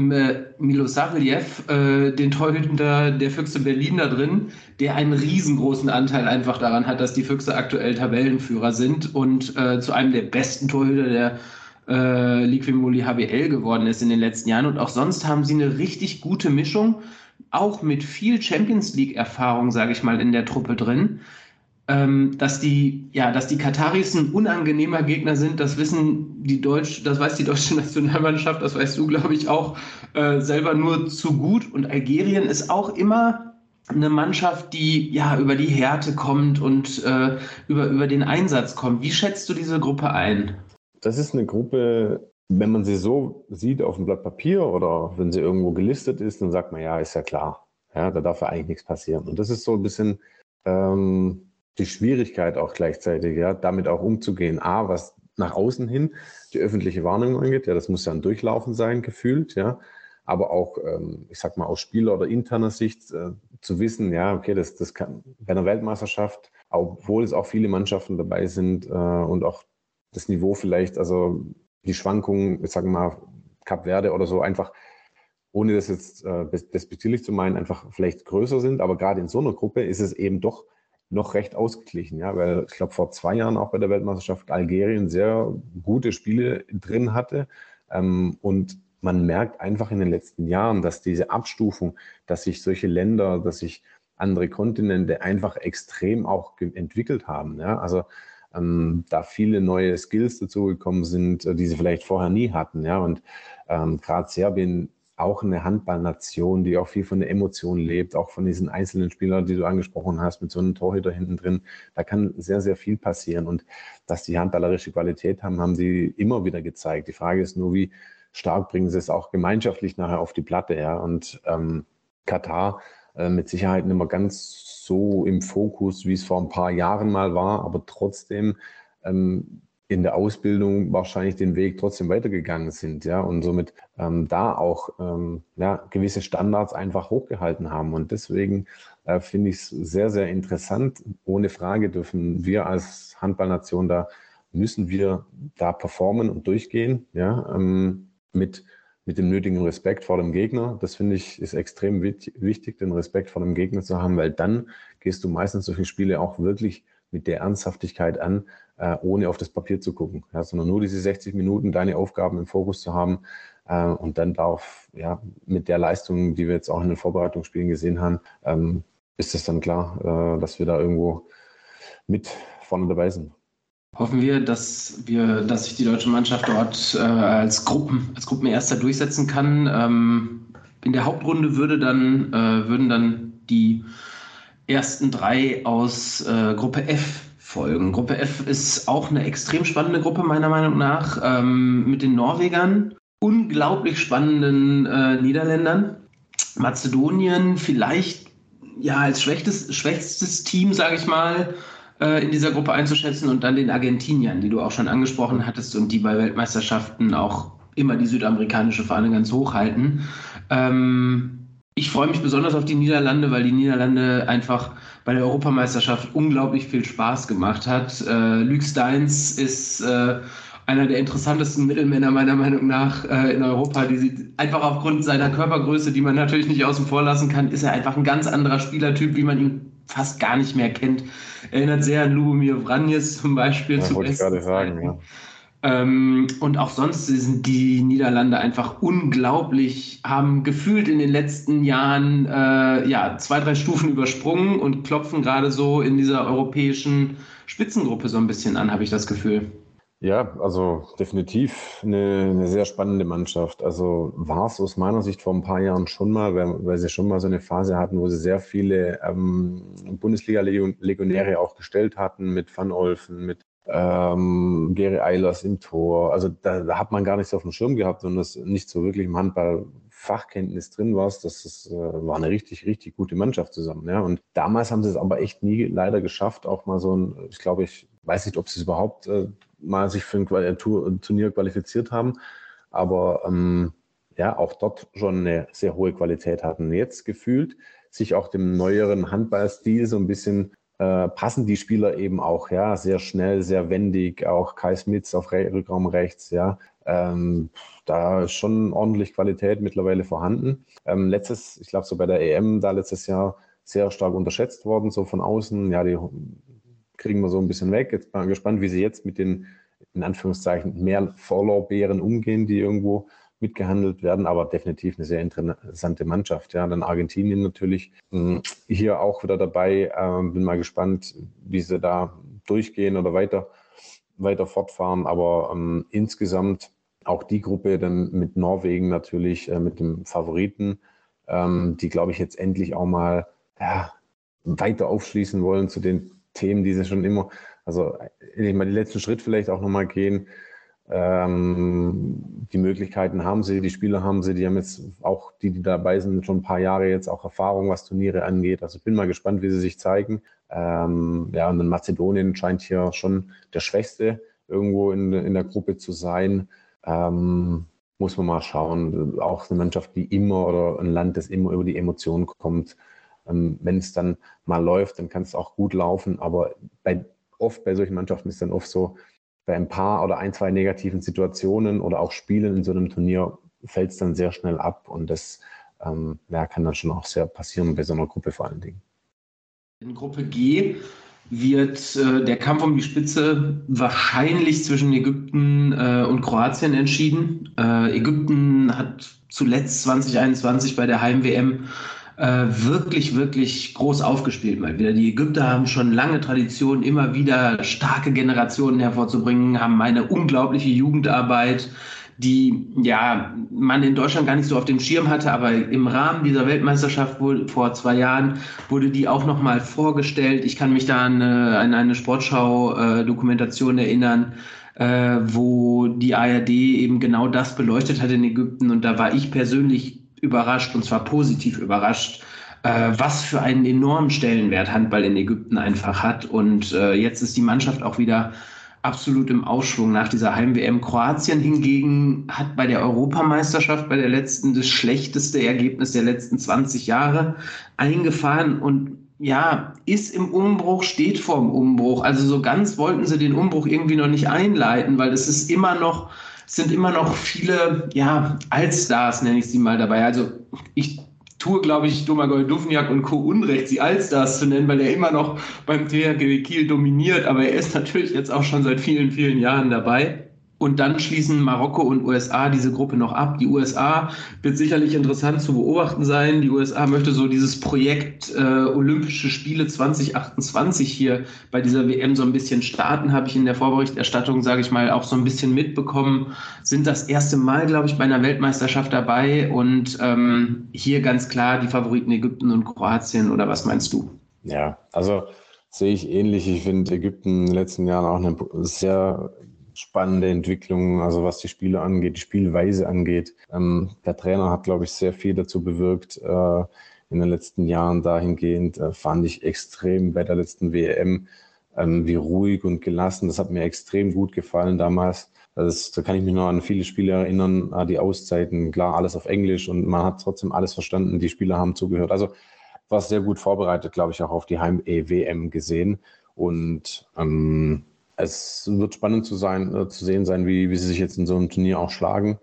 Milosavljev den Torhüter der Füchse Berlin da drin, der einen riesengroßen Anteil einfach daran hat, dass die Füchse aktuell Tabellenführer sind und zu einem der besten Torhüter der Liqui HBL geworden ist in den letzten Jahren. Und auch sonst haben sie eine richtig gute Mischung, auch mit viel Champions League-Erfahrung, sage ich mal, in der Truppe drin. Dass die Kataris ein unangenehmer Gegner sind, das weiß die deutsche Nationalmannschaft, das weißt du, glaube ich, auch selber nur zu gut. Und Algerien ist auch immer eine Mannschaft, die ja über die Härte kommt und über den Einsatz kommt. Wie schätzt du diese Gruppe ein? Das ist eine Gruppe, wenn man sie so sieht auf dem Blatt Papier oder wenn sie irgendwo gelistet ist, dann sagt man, ja, ist ja klar. Ja, da darf ja eigentlich nichts passieren. Und das ist so ein bisschen die Schwierigkeit auch gleichzeitig, ja, damit auch umzugehen. A, was nach außen hin die öffentliche Wahrnehmung angeht, ja, das muss ja ein Durchlaufen sein, gefühlt, ja. Aber auch, ich sag mal, aus Spieler- oder interner Sicht zu wissen, ja, okay, das kann bei einer Weltmeisterschaft, obwohl es auch viele Mannschaften dabei sind und auch das Niveau vielleicht, also die Schwankungen, ich sage mal, Kap Verde oder so, einfach, ohne das jetzt despektierlich zu meinen, einfach vielleicht größer sind. Aber gerade in so einer Gruppe ist es eben doch noch recht ausgeglichen, ja, weil ich glaube, vor 2 Jahren auch bei der Weltmeisterschaft Algerien sehr gute Spiele drin hatte. Und man merkt einfach in den letzten Jahren, dass diese Abstufung, dass sich solche Länder, dass sich andere Kontinente einfach extrem auch entwickelt haben. Ja, also da viele neue Skills dazugekommen sind, die sie vielleicht vorher nie hatten. Ja? Und gerade Serbien, auch eine Handballnation, die auch viel von der Emotion lebt, auch von diesen einzelnen Spielern, die du angesprochen hast, mit so einem Torhüter hinten drin. Da kann sehr, sehr viel passieren. Und dass die handballerische Qualität haben, haben sie immer wieder gezeigt. Die Frage ist nur, wie stark bringen sie es auch gemeinschaftlich nachher auf die Platte. Ja? Und Katar mit Sicherheit nicht mehr ganz so im Fokus, wie es vor ein paar Jahren mal war, aber trotzdem in der Ausbildung wahrscheinlich den Weg trotzdem weitergegangen sind, ja, und somit da auch gewisse Standards einfach hochgehalten haben. Und deswegen finde ich es sehr, sehr interessant. Ohne Frage dürfen wir als Handballnation müssen wir da performen und durchgehen, ja, mit dem nötigen Respekt vor dem Gegner. Das finde ich ist extrem wichtig, den Respekt vor dem Gegner zu haben, weil dann gehst du meistens solche Spiele auch wirklich mit der Ernsthaftigkeit an, ohne auf das Papier zu gucken, ja, sondern nur diese 60 Minuten deine Aufgaben im Fokus zu haben und dann mit der Leistung, die wir jetzt auch in den Vorbereitungsspielen gesehen haben, ist es dann klar, dass wir da irgendwo mit vorne dabei sind. Hoffen wir, dass sich die deutsche Mannschaft dort als Gruppenerster durchsetzen kann. In der Hauptrunde würden dann die ersten 3 aus Gruppe F folgen. Gruppe F ist auch eine extrem spannende Gruppe, meiner Meinung nach, mit den Norwegern, unglaublich spannenden Niederländern, Mazedonien vielleicht ja als schwächstes Team, sage ich mal, in dieser Gruppe einzuschätzen und dann den Argentiniern, die du auch schon angesprochen hattest und die bei Weltmeisterschaften auch immer die südamerikanische Fahne ganz hoch halten. Ich freue mich besonders auf die Niederlande, weil die Niederlande einfach bei der Europameisterschaft unglaublich viel Spaß gemacht hat. Luc Steins ist einer der interessantesten Mittelmänner meiner Meinung nach in Europa. Die sieht einfach aufgrund seiner Körpergröße, die man natürlich nicht außen vor lassen kann, ist er einfach ein ganz anderer Spielertyp, wie man ihn fast gar nicht mehr kennt. Erinnert sehr an Lubomir Vranjes zum Beispiel. Ja, wollte ich gerade sagen, ja. Und auch sonst sind die Niederlande einfach unglaublich, haben gefühlt in den letzten Jahren 2-3 Stufen übersprungen und klopfen gerade so in dieser europäischen Spitzengruppe so ein bisschen an, habe ich das Gefühl. Ja, also definitiv eine sehr spannende Mannschaft. Also war es aus meiner Sicht vor ein paar Jahren schon mal, weil sie schon mal so eine Phase hatten, wo sie sehr viele Bundesliga-Legionäre auch gestellt hatten, mit Van Olfen, mit Gary Eilers im Tor. Also da hat man gar nicht so auf dem Schirm gehabt und das nicht so wirklich im Handball Fachkenntnis drin war. War eine richtig, richtig gute Mannschaft zusammen. Ja. Und damals haben sie es aber echt nie leider geschafft, auch mal so ich weiß nicht, ob sie es überhaupt mal sich für ein Turnier qualifiziert haben, aber auch dort schon eine sehr hohe Qualität hatten. Jetzt gefühlt sich auch dem neueren Handballstil so ein bisschen passen die Spieler eben auch, ja, sehr schnell, sehr wendig, auch Kai Smits auf Rückraum rechts, ja, da ist schon ordentlich Qualität mittlerweile vorhanden. Ich glaube so bei der EM da letztes Jahr sehr stark unterschätzt worden, so von außen, ja, die kriegen wir so ein bisschen weg. Jetzt bin ich gespannt, wie sie jetzt mit den, in Anführungszeichen, mehr Vorlorbeeren umgehen, die irgendwo mitgehandelt werden, aber definitiv eine sehr interessante Mannschaft. Ja, dann Argentinien natürlich hier auch wieder dabei. Bin mal gespannt, wie sie da durchgehen oder weiter fortfahren. Aber insgesamt auch die Gruppe dann mit Norwegen natürlich, mit dem Favoriten, die, glaube ich, jetzt endlich auch mal weiter aufschließen wollen zu den Themen, die sie schon immer, also ich meine, den letzten Schritt vielleicht auch nochmal gehen. Die Möglichkeiten haben sie, die Spieler haben sie, die haben jetzt auch, die dabei sind, schon ein paar Jahre jetzt auch Erfahrung, was Turniere angeht. Also bin mal gespannt, wie sie sich zeigen. Und dann Mazedonien scheint hier schon der Schwächste irgendwo in der Gruppe zu sein. Muss man mal schauen. Auch eine Mannschaft, die immer, oder ein Land, das immer über die Emotionen kommt. Wenn es dann mal läuft, dann kann es auch gut laufen. Aber oft bei solchen Mannschaften ist dann oft so, bei ein paar oder ein, zwei negativen Situationen oder auch Spielen in so einem Turnier fällt es dann sehr schnell ab. Und das kann dann schon auch sehr passieren bei so einer Gruppe vor allen Dingen. In Gruppe G wird der Kampf um die Spitze wahrscheinlich zwischen Ägypten und Kroatien entschieden. Ägypten hat zuletzt 2021 bei der Heim-WM wirklich, wirklich groß aufgespielt mal wieder. Die Ägypter haben schon lange Tradition, immer wieder starke Generationen hervorzubringen, haben eine unglaubliche Jugendarbeit, die man in Deutschland gar nicht so auf dem Schirm hatte, aber im Rahmen dieser Weltmeisterschaft vor 2 Jahren wurde die auch nochmal vorgestellt. Ich kann mich da an eine Sportschau-Dokumentation erinnern, wo die ARD eben genau das beleuchtet hat in Ägypten, und da war ich persönlich überrascht, und zwar positiv überrascht, was für einen enormen Stellenwert Handball in Ägypten einfach hat. Und jetzt ist die Mannschaft auch wieder absolut im Aufschwung nach dieser Heim-WM. Kroatien hingegen hat bei der Europameisterschaft, bei der letzten, das schlechteste Ergebnis der letzten 20 Jahre eingefahren und ist im Umbruch, steht vorm Umbruch. Also so ganz wollten sie den Umbruch irgendwie noch nicht einleiten, weil es sind immer noch viele, Allstars, nenne ich sie mal, dabei. Also ich tue, glaube ich, Domagoj Duvnjak und Co. Unrecht, sie Allstars zu nennen, weil er immer noch beim THW Kiel dominiert, aber er ist natürlich jetzt auch schon seit vielen, vielen Jahren dabei. Und dann schließen Marokko und USA diese Gruppe noch ab. Die USA wird sicherlich interessant zu beobachten sein. Die USA möchte so dieses Projekt Olympische Spiele 2028 hier bei dieser WM so ein bisschen starten, habe ich in der Vorberichterstattung, sage ich mal, auch so ein bisschen mitbekommen. Sind das erste Mal, glaube ich, bei einer Weltmeisterschaft dabei, und hier ganz klar die Favoriten Ägypten und Kroatien, oder was meinst du? Ja, also sehe ich ähnlich. Ich finde Ägypten in den letzten Jahren auch eine sehr spannende Entwicklung, also was die Spiele angeht, die Spielweise angeht. Der Trainer hat, glaube ich, sehr viel dazu bewirkt in den letzten Jahren dahingehend. Fand ich extrem bei der letzten WM, wie ruhig und gelassen. Das hat mir extrem gut gefallen damals. Da kann ich mich noch an viele Spiele erinnern, die Auszeiten, klar, alles auf Englisch und man hat trotzdem alles verstanden, die Spieler haben zugehört. Also war sehr gut vorbereitet, glaube ich, auch auf die Heim-WM gesehen. Und es wird spannend zu sehen sein, wie sie sich jetzt in so einem Turnier auch schlagen.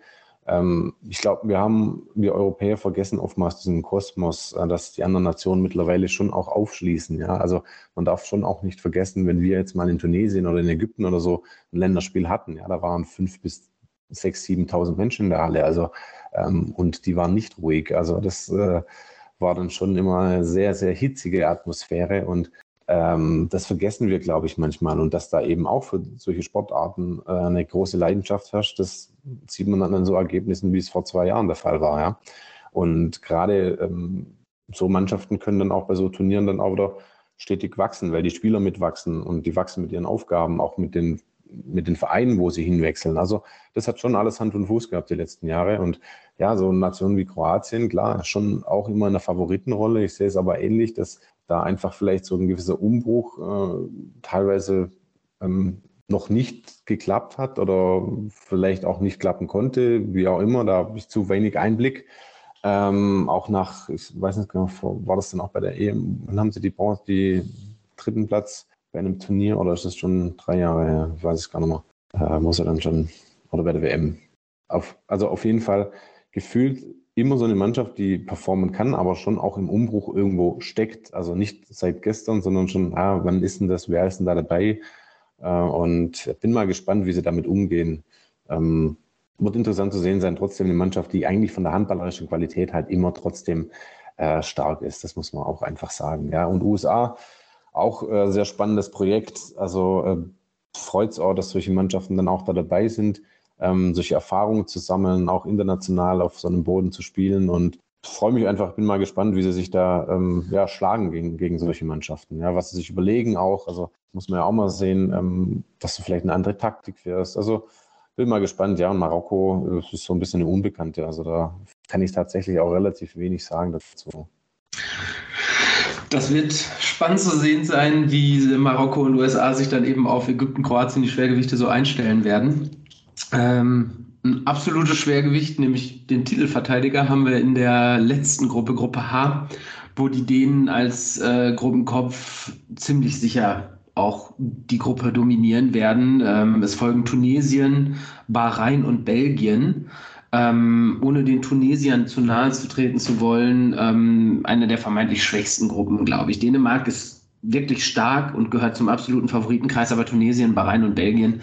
Ich glaube, wir Europäer vergessen oftmals diesen Kosmos, dass die anderen Nationen mittlerweile schon auch aufschließen. Ja? Also man darf schon auch nicht vergessen, wenn wir jetzt mal in Tunesien oder in Ägypten oder so ein Länderspiel hatten, ja, da waren 5.000 bis 6.000, 7.000 Menschen in der Halle. Also und die waren nicht ruhig. Also das war dann schon immer eine sehr, sehr hitzige Atmosphäre und das vergessen wir, glaube ich, manchmal. Und dass da eben auch für solche Sportarten eine große Leidenschaft herrscht, das sieht man dann an so Ergebnissen, wie es vor 2 Jahren der Fall war. Ja? Und gerade so Mannschaften können dann auch bei so Turnieren dann auch wieder stetig wachsen, weil die Spieler mitwachsen und die wachsen mit ihren Aufgaben, auch mit den Vereinen, wo sie hinwechseln. Also das hat schon alles Hand und Fuß gehabt die letzten Jahre. Und ja, so Nationen wie Kroatien, klar, schon auch immer in der Favoritenrolle. Ich sehe es aber ähnlich, dass da einfach vielleicht so ein gewisser Umbruch teilweise noch nicht geklappt hat oder vielleicht auch nicht klappen konnte, wie auch immer. Da habe ich zu wenig Einblick. Auch ich weiß nicht genau, war das dann auch bei der EM? Wann haben sie die dritten Platz bei einem Turnier oder ist das schon 3 Jahre her? Ich weiß es gar nicht mehr. Muss er dann schon, oder bei der WM. Also auf jeden Fall gefühlt immer so eine Mannschaft, die performen kann, aber schon auch im Umbruch irgendwo steckt. Also nicht seit gestern, sondern schon, wann ist denn das, wer ist denn da dabei? Und bin mal gespannt, wie sie damit umgehen. Wird interessant zu sehen sein, trotzdem eine Mannschaft, die eigentlich von der handballerischen Qualität halt immer trotzdem stark ist. Das muss man auch einfach sagen. Ja. Und USA, auch sehr spannendes Projekt. Also freut es auch, dass solche Mannschaften dann auch da dabei sind, solche Erfahrungen zu sammeln, auch international auf so einem Boden zu spielen und freue mich einfach, bin mal gespannt, wie sie sich da schlagen gegen solche Mannschaften, ja, was sie sich überlegen auch, also muss man ja auch mal sehen, dass du vielleicht eine andere Taktik fährst, also bin mal gespannt, ja, und Marokko ist so ein bisschen eine Unbekannte, also da kann ich tatsächlich auch relativ wenig sagen dazu. Das wird spannend zu sehen sein, wie Marokko und USA sich dann eben auf Ägypten, Kroatien die Schwergewichte so einstellen werden. Ein absolutes Schwergewicht, nämlich den Titelverteidiger, haben wir in der letzten Gruppe H, wo die Dänen als Gruppenkopf ziemlich sicher auch die Gruppe dominieren werden. Es folgen Tunesien, Bahrain und Belgien. Ohne den Tunesiern zu nahe zu treten zu wollen, eine der vermeintlich schwächsten Gruppen, glaube ich. Dänemark ist wirklich stark und gehört zum absoluten Favoritenkreis, aber Tunesien, Bahrain und Belgien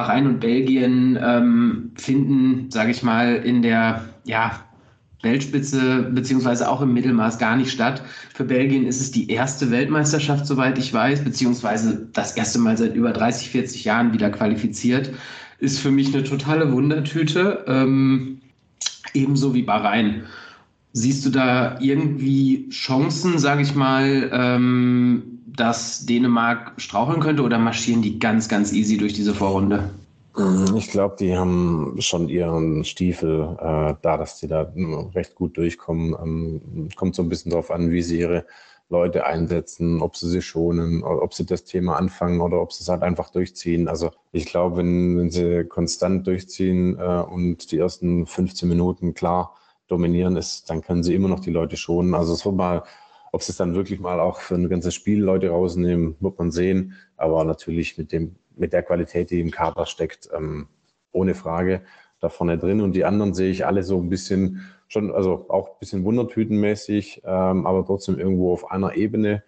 finden, sage ich mal, in der Weltspitze beziehungsweise auch im Mittelmaß gar nicht statt. Für Belgien ist es die erste Weltmeisterschaft, soweit ich weiß, beziehungsweise das erste Mal seit über 30, 40 Jahren wieder qualifiziert. Ist für mich eine totale Wundertüte, ebenso wie Bahrain. Siehst du da irgendwie Chancen, sage ich mal, dass Dänemark straucheln könnte oder marschieren die ganz, ganz easy durch diese Vorrunde? Ich glaube, die haben schon ihren Stiefel da, dass die da recht gut durchkommen. Kommt so ein bisschen darauf an, wie sie ihre Leute einsetzen, ob sie schonen, ob sie das Thema anfangen oder ob sie es halt einfach durchziehen. Also ich glaube, wenn sie konstant durchziehen und die ersten 15 Minuten klar dominieren ist, dann können sie immer noch die Leute schonen. Also es wird mal, ob sie es dann wirklich mal auch für ein ganzes Spiel Leute rausnehmen, wird man sehen. Aber natürlich mit der Qualität, die im Kader steckt, ohne Frage da vorne drin. Und die anderen sehe ich alle so ein bisschen schon, also auch ein bisschen wundertütenmäßig, aber trotzdem irgendwo auf einer Ebene,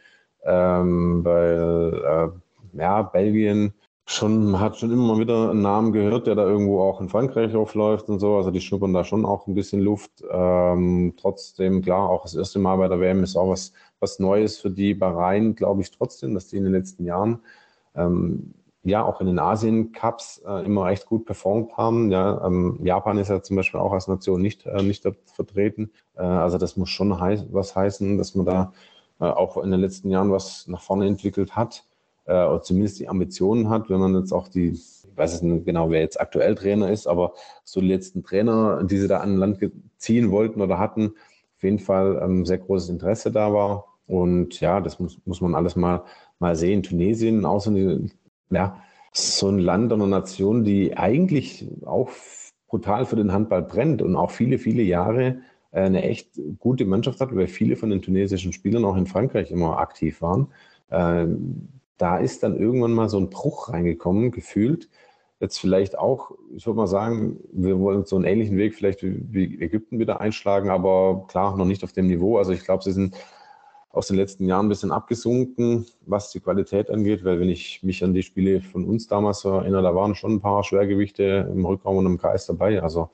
weil Belgien hat schon immer mal wieder einen Namen gehört, der da irgendwo auch in Frankreich aufläuft und so. Also die schnuppern da schon auch ein bisschen Luft. Trotzdem, klar, auch das erste Mal bei der WM ist auch was Neues für die. Bahrain, glaube ich trotzdem, dass die in den letzten Jahren auch in den Asien-Cups immer recht gut performt haben. Ja, Japan ist ja zum Beispiel auch als Nation nicht vertreten. Also das muss schon was heißen, dass man da auch in den letzten Jahren was nach vorne entwickelt hat. Oder zumindest die Ambitionen hat, wenn man jetzt auch ich weiß es nicht genau, wer jetzt aktuell Trainer ist, aber so die letzten Trainer, die sie da an Land ziehen wollten oder hatten, auf jeden Fall sehr großes Interesse da war. Und ja, das muss man alles mal sehen. Tunesien, auch so ein Land oder Nation, die eigentlich auch brutal für den Handball brennt und auch viele, viele Jahre eine echt gute Mannschaft hat, weil viele von den tunesischen Spielern auch in Frankreich immer aktiv waren. Da ist dann irgendwann mal so ein Bruch reingekommen, gefühlt. Jetzt vielleicht auch, ich würde mal sagen, wir wollen so einen ähnlichen Weg vielleicht wie Ägypten wieder einschlagen, aber klar, noch nicht auf dem Niveau. Also ich glaube, sie sind aus den letzten Jahren ein bisschen abgesunken, was die Qualität angeht, weil wenn ich mich an die Spiele von uns damals erinnere, da waren schon ein paar Schwergewichte im Rückraum und im Kreis dabei. Also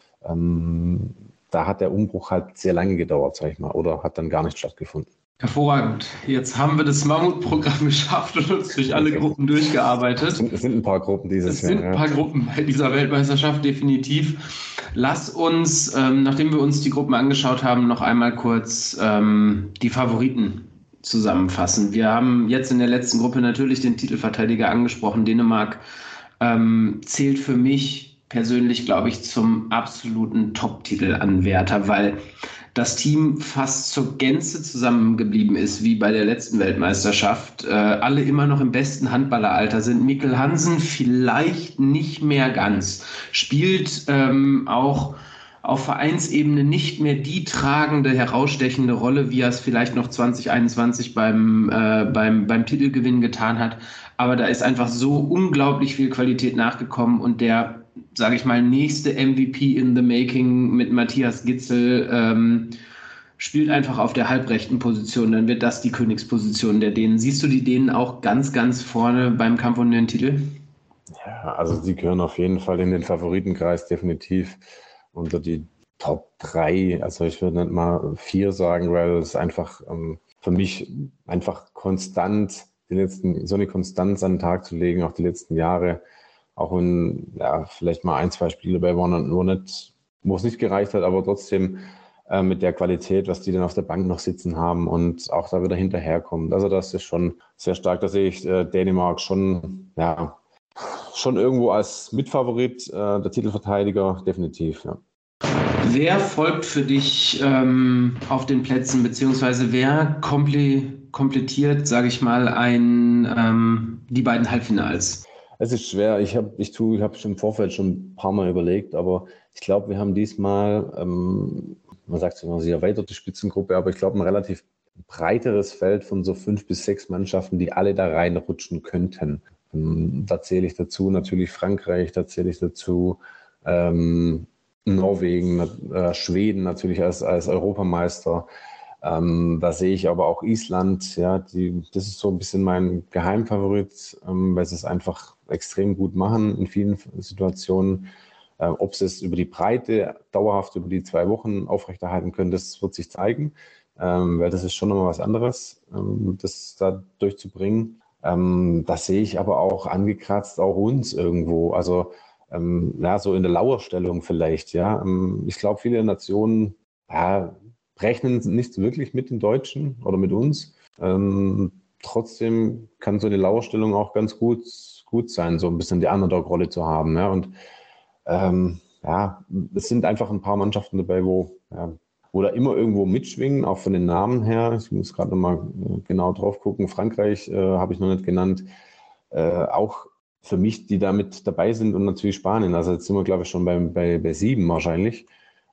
da hat der Umbruch halt sehr lange gedauert, sag ich mal, oder hat dann gar nicht stattgefunden. Hervorragend. Jetzt haben wir das Mammutprogramm geschafft und uns durch alle Gruppen durchgearbeitet. Es sind ein paar Gruppen dieses Jahr. Es sind ein paar Gruppen bei dieser Weltmeisterschaft, definitiv. Lass uns, nachdem wir uns die Gruppen angeschaut haben, noch einmal kurz die Favoriten zusammenfassen. Wir haben jetzt in der letzten Gruppe natürlich den Titelverteidiger angesprochen. Dänemark zählt für mich persönlich, glaube ich, zum absoluten Top-Titelanwärter, weil das Team fast zur Gänze zusammengeblieben ist, wie bei der letzten Weltmeisterschaft. Alle immer noch im besten Handballeralter sind. Mikkel Hansen vielleicht nicht mehr ganz. Spielt auch auf Vereinsebene nicht mehr die tragende, herausstechende Rolle, wie er es vielleicht noch 2021 beim Titelgewinn getan hat. Aber da ist einfach so unglaublich viel Qualität nachgekommen und der, sage ich mal, nächste MVP in the making mit Matthias Gitzel spielt einfach auf der halbrechten Position. Dann wird das die Königsposition der Dänen. Siehst du die Dänen auch ganz, ganz vorne beim Kampf um den Titel? Ja, also sie gehören auf jeden Fall in den Favoritenkreis definitiv unter die Top 3. Also ich würde nicht mal 4 sagen, weil es einfach für mich einfach konstant, so eine Konstanz an den Tag zu legen, auch die letzten Jahre, auch wenn vielleicht mal 1, 2 Spiele dabei waren, wo es nicht gereicht hat, aber trotzdem mit der Qualität, was die dann auf der Bank noch sitzen haben und auch da wieder hinterherkommen. Also das ist schon sehr stark. Da sehe ich Dänemark schon irgendwo als Mitfavorit, der Titelverteidiger, definitiv, ja. Wer folgt für dich auf den Plätzen, beziehungsweise wer komplettiert, sage ich mal, die beiden Halbfinals? Es ist schwer. Ich habe schon im Vorfeld schon ein paar Mal überlegt, aber ich glaube, wir haben diesmal, man sagt immer, sie erweitert die Spitzengruppe, aber ich glaube, ein relativ breiteres Feld von so 5 bis 6 Mannschaften, die alle da reinrutschen könnten. Da zähle ich dazu natürlich Frankreich, da zähle ich dazu Norwegen, Schweden natürlich als Europameister. Da sehe ich aber auch Island, das ist so ein bisschen mein Geheimfavorit, weil sie es einfach extrem gut machen in vielen Situationen. Ob sie es über die Breite dauerhaft über die 2 Wochen aufrechterhalten können, das wird sich zeigen, weil das ist schon nochmal was anderes, das da durchzubringen. Das sehe ich aber auch angekratzt, auch uns irgendwo. Also so in der Lauerstellung vielleicht. Ja, ich glaube, viele Nationen rechnen nicht wirklich mit den Deutschen oder mit uns. Trotzdem kann so eine Lauerstellung auch ganz gut sein, so ein bisschen die Underdog-Rolle zu haben. Ja? Und es sind einfach ein paar Mannschaften dabei, wo da immer irgendwo mitschwingen, auch von den Namen her. Ich muss gerade nochmal genau drauf gucken. Frankreich habe ich noch nicht genannt. Auch für mich, die da mit dabei sind und natürlich Spanien. Also jetzt sind wir, glaube ich, schon bei 7 wahrscheinlich.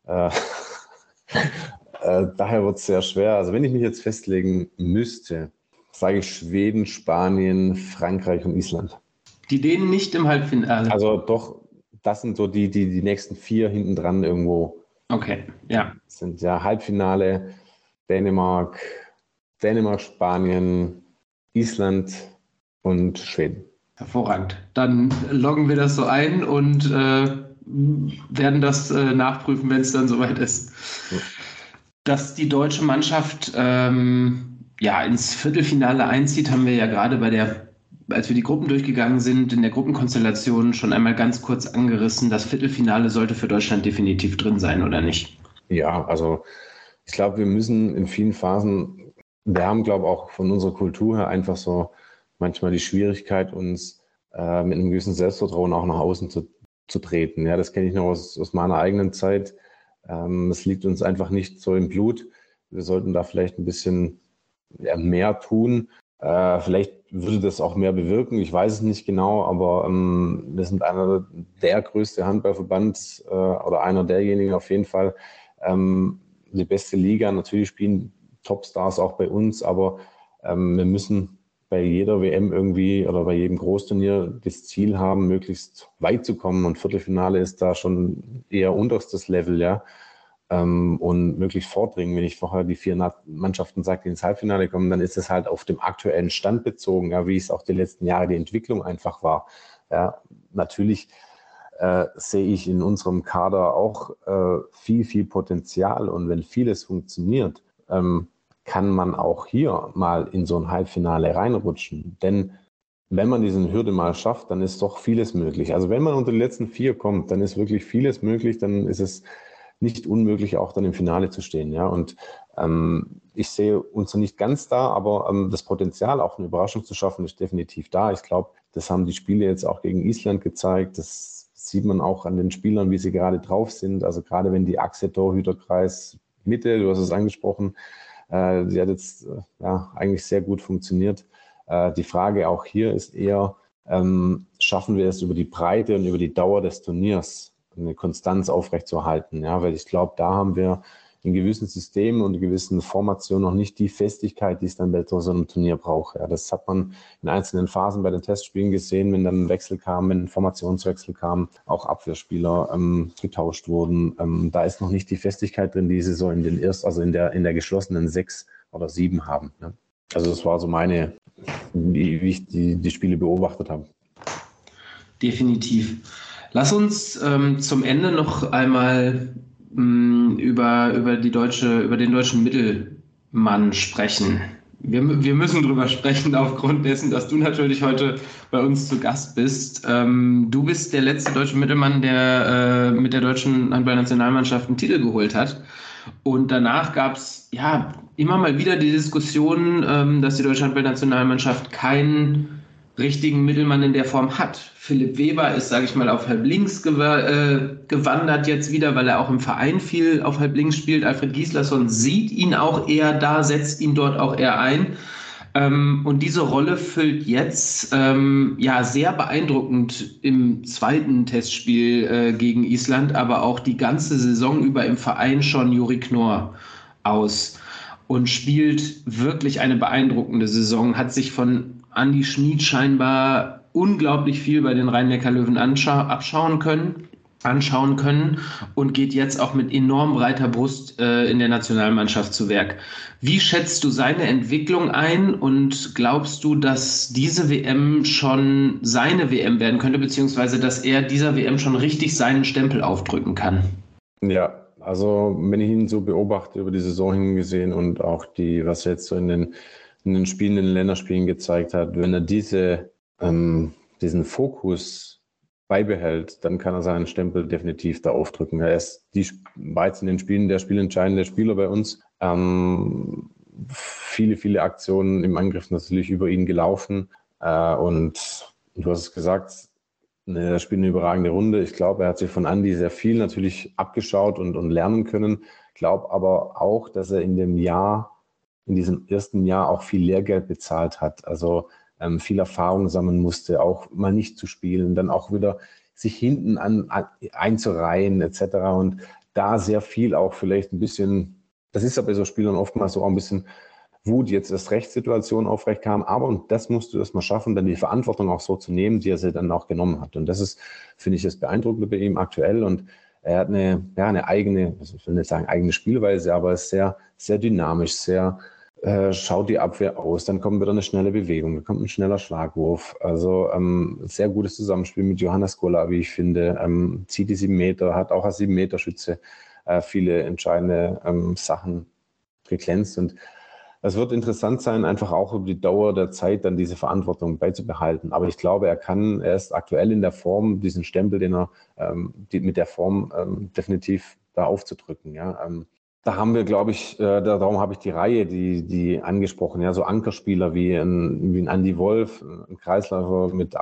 Daher wird es sehr schwer. Also wenn ich mich jetzt festlegen müsste, sage ich Schweden, Spanien, Frankreich und Island. Die Dänen nicht im Halbfinale? Also doch, das sind so die nächsten 4 hinten dran irgendwo. Okay, ja. Sind ja Halbfinale, Dänemark, Spanien, Island und Schweden. Hervorragend. Dann loggen wir das so ein und werden das nachprüfen, wenn es dann soweit ist. Ja. Dass die deutsche Mannschaft ins Viertelfinale einzieht, haben wir ja gerade als wir die Gruppen durchgegangen sind, in der Gruppenkonstellation schon einmal ganz kurz angerissen. Das Viertelfinale sollte für Deutschland definitiv drin sein, oder nicht? Ja, also ich glaube, wir müssen in vielen Phasen, wir haben, glaube ich, auch von unserer Kultur her einfach so manchmal die Schwierigkeit, uns mit einem gewissen Selbstvertrauen auch nach außen zu treten. Ja, das kenne ich noch aus meiner eigenen Zeit. Es liegt uns einfach nicht so im Blut. Wir sollten da vielleicht ein bisschen mehr tun. Vielleicht würde das auch mehr bewirken, ich weiß es nicht genau, aber wir sind einer der größte Handballverband oder einer derjenigen auf jeden Fall. Die beste Liga, natürlich spielen Topstars auch bei uns, aber wir müssen bei jeder WM irgendwie oder bei jedem Großturnier das Ziel haben, möglichst weit zu kommen, und Viertelfinale ist da schon eher unterstes Level, ja. Und möglichst vordringen. Wenn ich vorher die 4 Mannschaften sage, die ins Halbfinale kommen, dann ist es halt auf dem aktuellen Stand bezogen, ja, wie es auch die letzten Jahre die Entwicklung einfach war. Ja, natürlich sehe ich in unserem Kader auch viel, viel Potenzial, und wenn vieles funktioniert, kann man auch hier mal in so ein Halbfinale reinrutschen. Denn wenn man diesen Hürde mal schafft, dann ist doch vieles möglich. Also wenn man unter die letzten 4 kommt, dann ist wirklich vieles möglich, dann ist es nicht unmöglich, auch dann im Finale zu stehen. Ja? Und ich sehe uns noch nicht ganz da, aber das Potenzial, auch eine Überraschung zu schaffen, ist definitiv da. Ich glaube, das haben die Spiele jetzt auch gegen Island gezeigt. Das sieht man auch an den Spielern, wie sie gerade drauf sind. Also gerade wenn die Achse Torhüterkreis Mitte, du hast es angesprochen, die hat jetzt eigentlich sehr gut funktioniert. Die Frage auch hier ist eher, schaffen wir es über die Breite und über die Dauer des Turniers, eine Konstanz aufrechtzuerhalten, ja, weil ich glaube, da haben wir in gewissen Systemen und in gewissen Formationen noch nicht die Festigkeit, die es dann bei so einem Turnier braucht. Ja, das hat man in einzelnen Phasen bei den Testspielen gesehen, wenn dann ein Wechsel kam, wenn ein Formationswechsel kam, auch Abwehrspieler getauscht wurden. Da ist noch nicht die Festigkeit drin, die sie so in der geschlossenen 6 oder 7 haben. Ne? Also das war so wie ich die Spiele beobachtet habe. Definitiv. Lass uns zum Ende noch einmal über den deutschen Mittelmann sprechen. Wir müssen drüber sprechen, aufgrund dessen, dass du natürlich heute bei uns zu Gast bist. Du bist der letzte deutsche Mittelmann, der mit der deutschen Handballnationalmannschaft einen Titel geholt hat. Und danach gab es immer mal wieder die Diskussion, dass die deutsche Handballnationalmannschaft keinen richtigen Mittelmann in der Form hat. Philipp Weber ist, sage ich mal, auf halb links gewandert jetzt wieder, weil er auch im Verein viel auf halb links spielt. Alfred Gislason sieht ihn auch eher da, setzt ihn dort auch eher ein. Und diese Rolle füllt jetzt sehr beeindruckend im zweiten Testspiel gegen Island, aber auch die ganze Saison über im Verein schon Juri Knorr aus und spielt wirklich eine beeindruckende Saison, hat sich von Andi Schmid scheinbar unglaublich viel bei den Rhein-Neckar-Löwen anschauen können und geht jetzt auch mit enorm breiter Brust in der Nationalmannschaft zu Werk. Wie schätzt du seine Entwicklung ein und glaubst du, dass diese WM schon seine WM werden könnte, beziehungsweise dass er dieser WM schon richtig seinen Stempel aufdrücken kann? Ja, also wenn ich ihn so beobachte, über die Saison hingesehen und auch was er jetzt so in den Spielen, in den Länderspielen gezeigt hat, wenn er diesen Fokus beibehält, dann kann er seinen Stempel definitiv da aufdrücken. Er ist bereits in den Spielen der spielentscheidende Spieler bei uns. Viele, viele Aktionen im Angriff natürlich über ihn gelaufen. Und du hast es gesagt, er spielt eine überragende Runde. Ich glaube, er hat sich von Andi sehr viel natürlich abgeschaut und lernen können. Ich glaube aber auch, dass er in diesem ersten Jahr auch viel Lehrgeld bezahlt hat. Also viel Erfahrung sammeln musste, auch mal nicht zu spielen, dann auch wieder sich hinten einzureihen etc. Und da sehr viel auch vielleicht ein bisschen, das ist ja bei so Spielern oftmals so auch ein bisschen Wut, jetzt erst Rechtssituation aufrecht kam, aber und das musst du erst mal schaffen, dann die Verantwortung auch so zu nehmen, die er sie dann auch genommen hat. Und das ist, finde ich, das Beeindruckende bei ihm aktuell. Und er hat eine eigene, ich will nicht sagen eigene Spielweise, aber ist sehr, sehr dynamisch, schaut die Abwehr aus, dann kommt wieder eine schnelle Bewegung, dann kommt ein schneller Schlagwurf. Also sehr gutes Zusammenspiel mit Johannes Gola, wie ich finde. Zieht die 7 Meter, hat auch als 7-Meter-Schütze viele entscheidende Sachen geglänzt. Und es wird interessant sein, einfach auch über die Dauer der Zeit dann diese Verantwortung beizubehalten. Aber ich glaube, er ist aktuell in der Form, diesen Stempel, den er mit der Form definitiv da aufzudrücken. Ja. Da haben wir, glaube ich, darum habe ich die Reihe, die angesprochen, ja, so Ankerspieler wie ein Andi Wolf, ein Kreisläufer mit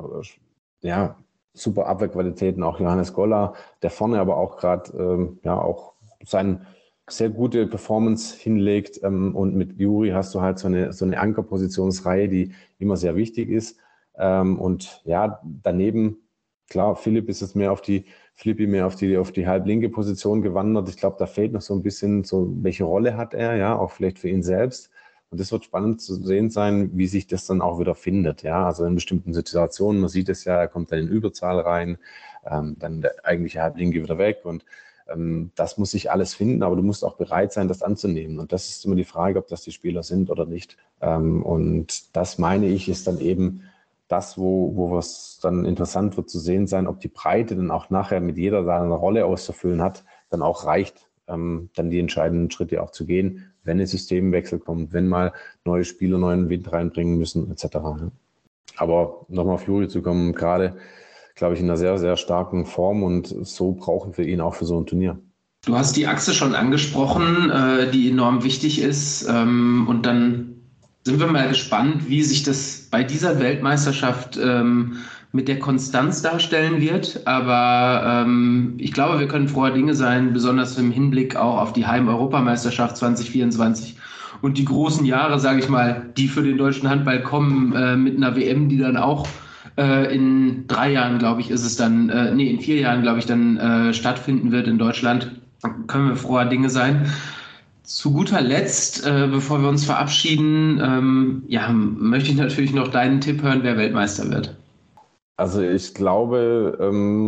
super Abwehrqualitäten, auch Johannes Golla, der vorne aber auch gerade auch seinen sehr gute Performance hinlegt. Und mit Juri hast du halt so eine Ankerpositionsreihe, die immer sehr wichtig ist. Und ja, daneben, klar, Philippi ist jetzt mehr auf die halblinke Position gewandert. Ich glaube, da fehlt noch so ein bisschen so, welche Rolle hat er, ja, auch vielleicht für ihn selbst. Und das wird spannend zu sehen sein, wie sich das dann auch wieder findet, ja. Also in bestimmten Situationen, man sieht es ja, er kommt dann in Überzahl rein, dann der eigentliche Halblinke wieder weg und das muss sich alles finden, aber du musst auch bereit sein, das anzunehmen. Und das ist immer die Frage, ob das die Spieler sind oder nicht. Und das, meine ich, ist dann eben das, wo es dann interessant wird zu sehen sein, ob die Breite dann auch nachher mit jeder seine Rolle auszufüllen hat, dann auch reicht, dann die entscheidenden Schritte auch zu gehen, wenn ein Systemwechsel kommt, wenn mal neue Spieler neuen Wind reinbringen müssen, etc. Aber nochmal auf Juri zu kommen, gerade, glaube ich, in einer sehr, sehr starken Form und so brauchen wir ihn auch für so ein Turnier. Du hast die Achse schon angesprochen, die enorm wichtig ist und dann sind wir mal gespannt, wie sich das bei dieser Weltmeisterschaft mit der Konstanz darstellen wird, aber ich glaube, wir können froher Dinge sein, besonders im Hinblick auch auf die Heim-Europameisterschaft 2024 und die großen Jahre, sage ich mal, die für den deutschen Handball kommen mit einer WM, die dann auch in 3 Jahren, glaube ich, ist es dann, in 4 Jahren, glaube ich, dann stattfinden wird in Deutschland. Können wir froher Dinge sein. Zu guter Letzt, bevor wir uns verabschieden, möchte ich natürlich noch deinen Tipp hören, wer Weltmeister wird. Also ich glaube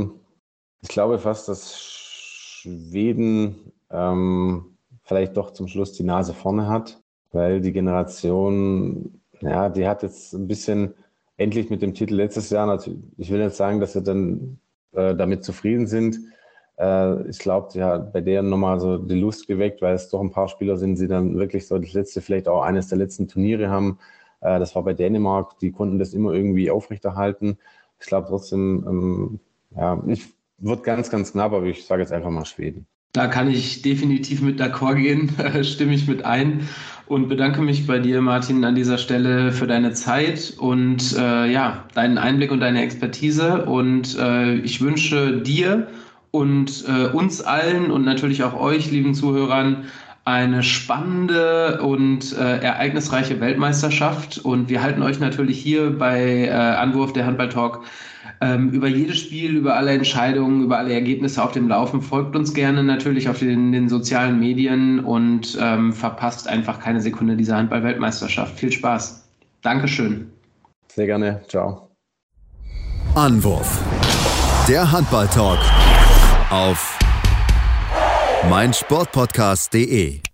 fast, dass Schweden vielleicht doch zum Schluss die Nase vorne hat, weil die Generation, ja, die hat jetzt ein bisschen endlich mit dem Titel letztes Jahr, natürlich, ich will nicht sagen, dass wir dann damit zufrieden sind. Ich glaube, sie hat bei denen nochmal so die Lust geweckt, weil es doch ein paar Spieler sind, die dann wirklich so das letzte, vielleicht auch eines der letzten Turniere haben. Das war bei Dänemark, die konnten das immer irgendwie aufrechterhalten. Ich glaube trotzdem, ich würde ganz, ganz knapp, aber ich sage jetzt einfach mal Schweden. Da kann ich definitiv mit d'accord gehen, stimme ich mit ein und bedanke mich bei dir, Martin, an dieser Stelle für deine Zeit und deinen Einblick und deine Expertise. Und ich wünsche dir und uns allen und natürlich auch euch, lieben Zuhörern, eine spannende und ereignisreiche Weltmeisterschaft. Und wir halten euch natürlich hier bei Anwurf der Handball-Talk über jedes Spiel, über alle Entscheidungen, über alle Ergebnisse auf dem Laufen. Folgt uns gerne natürlich auf den sozialen Medien und verpasst einfach keine Sekunde dieser Handball-Weltmeisterschaft. Viel Spaß. Dankeschön. Sehr gerne. Ciao. Anwurf. Der Handball-Talk auf meinsportpodcast.de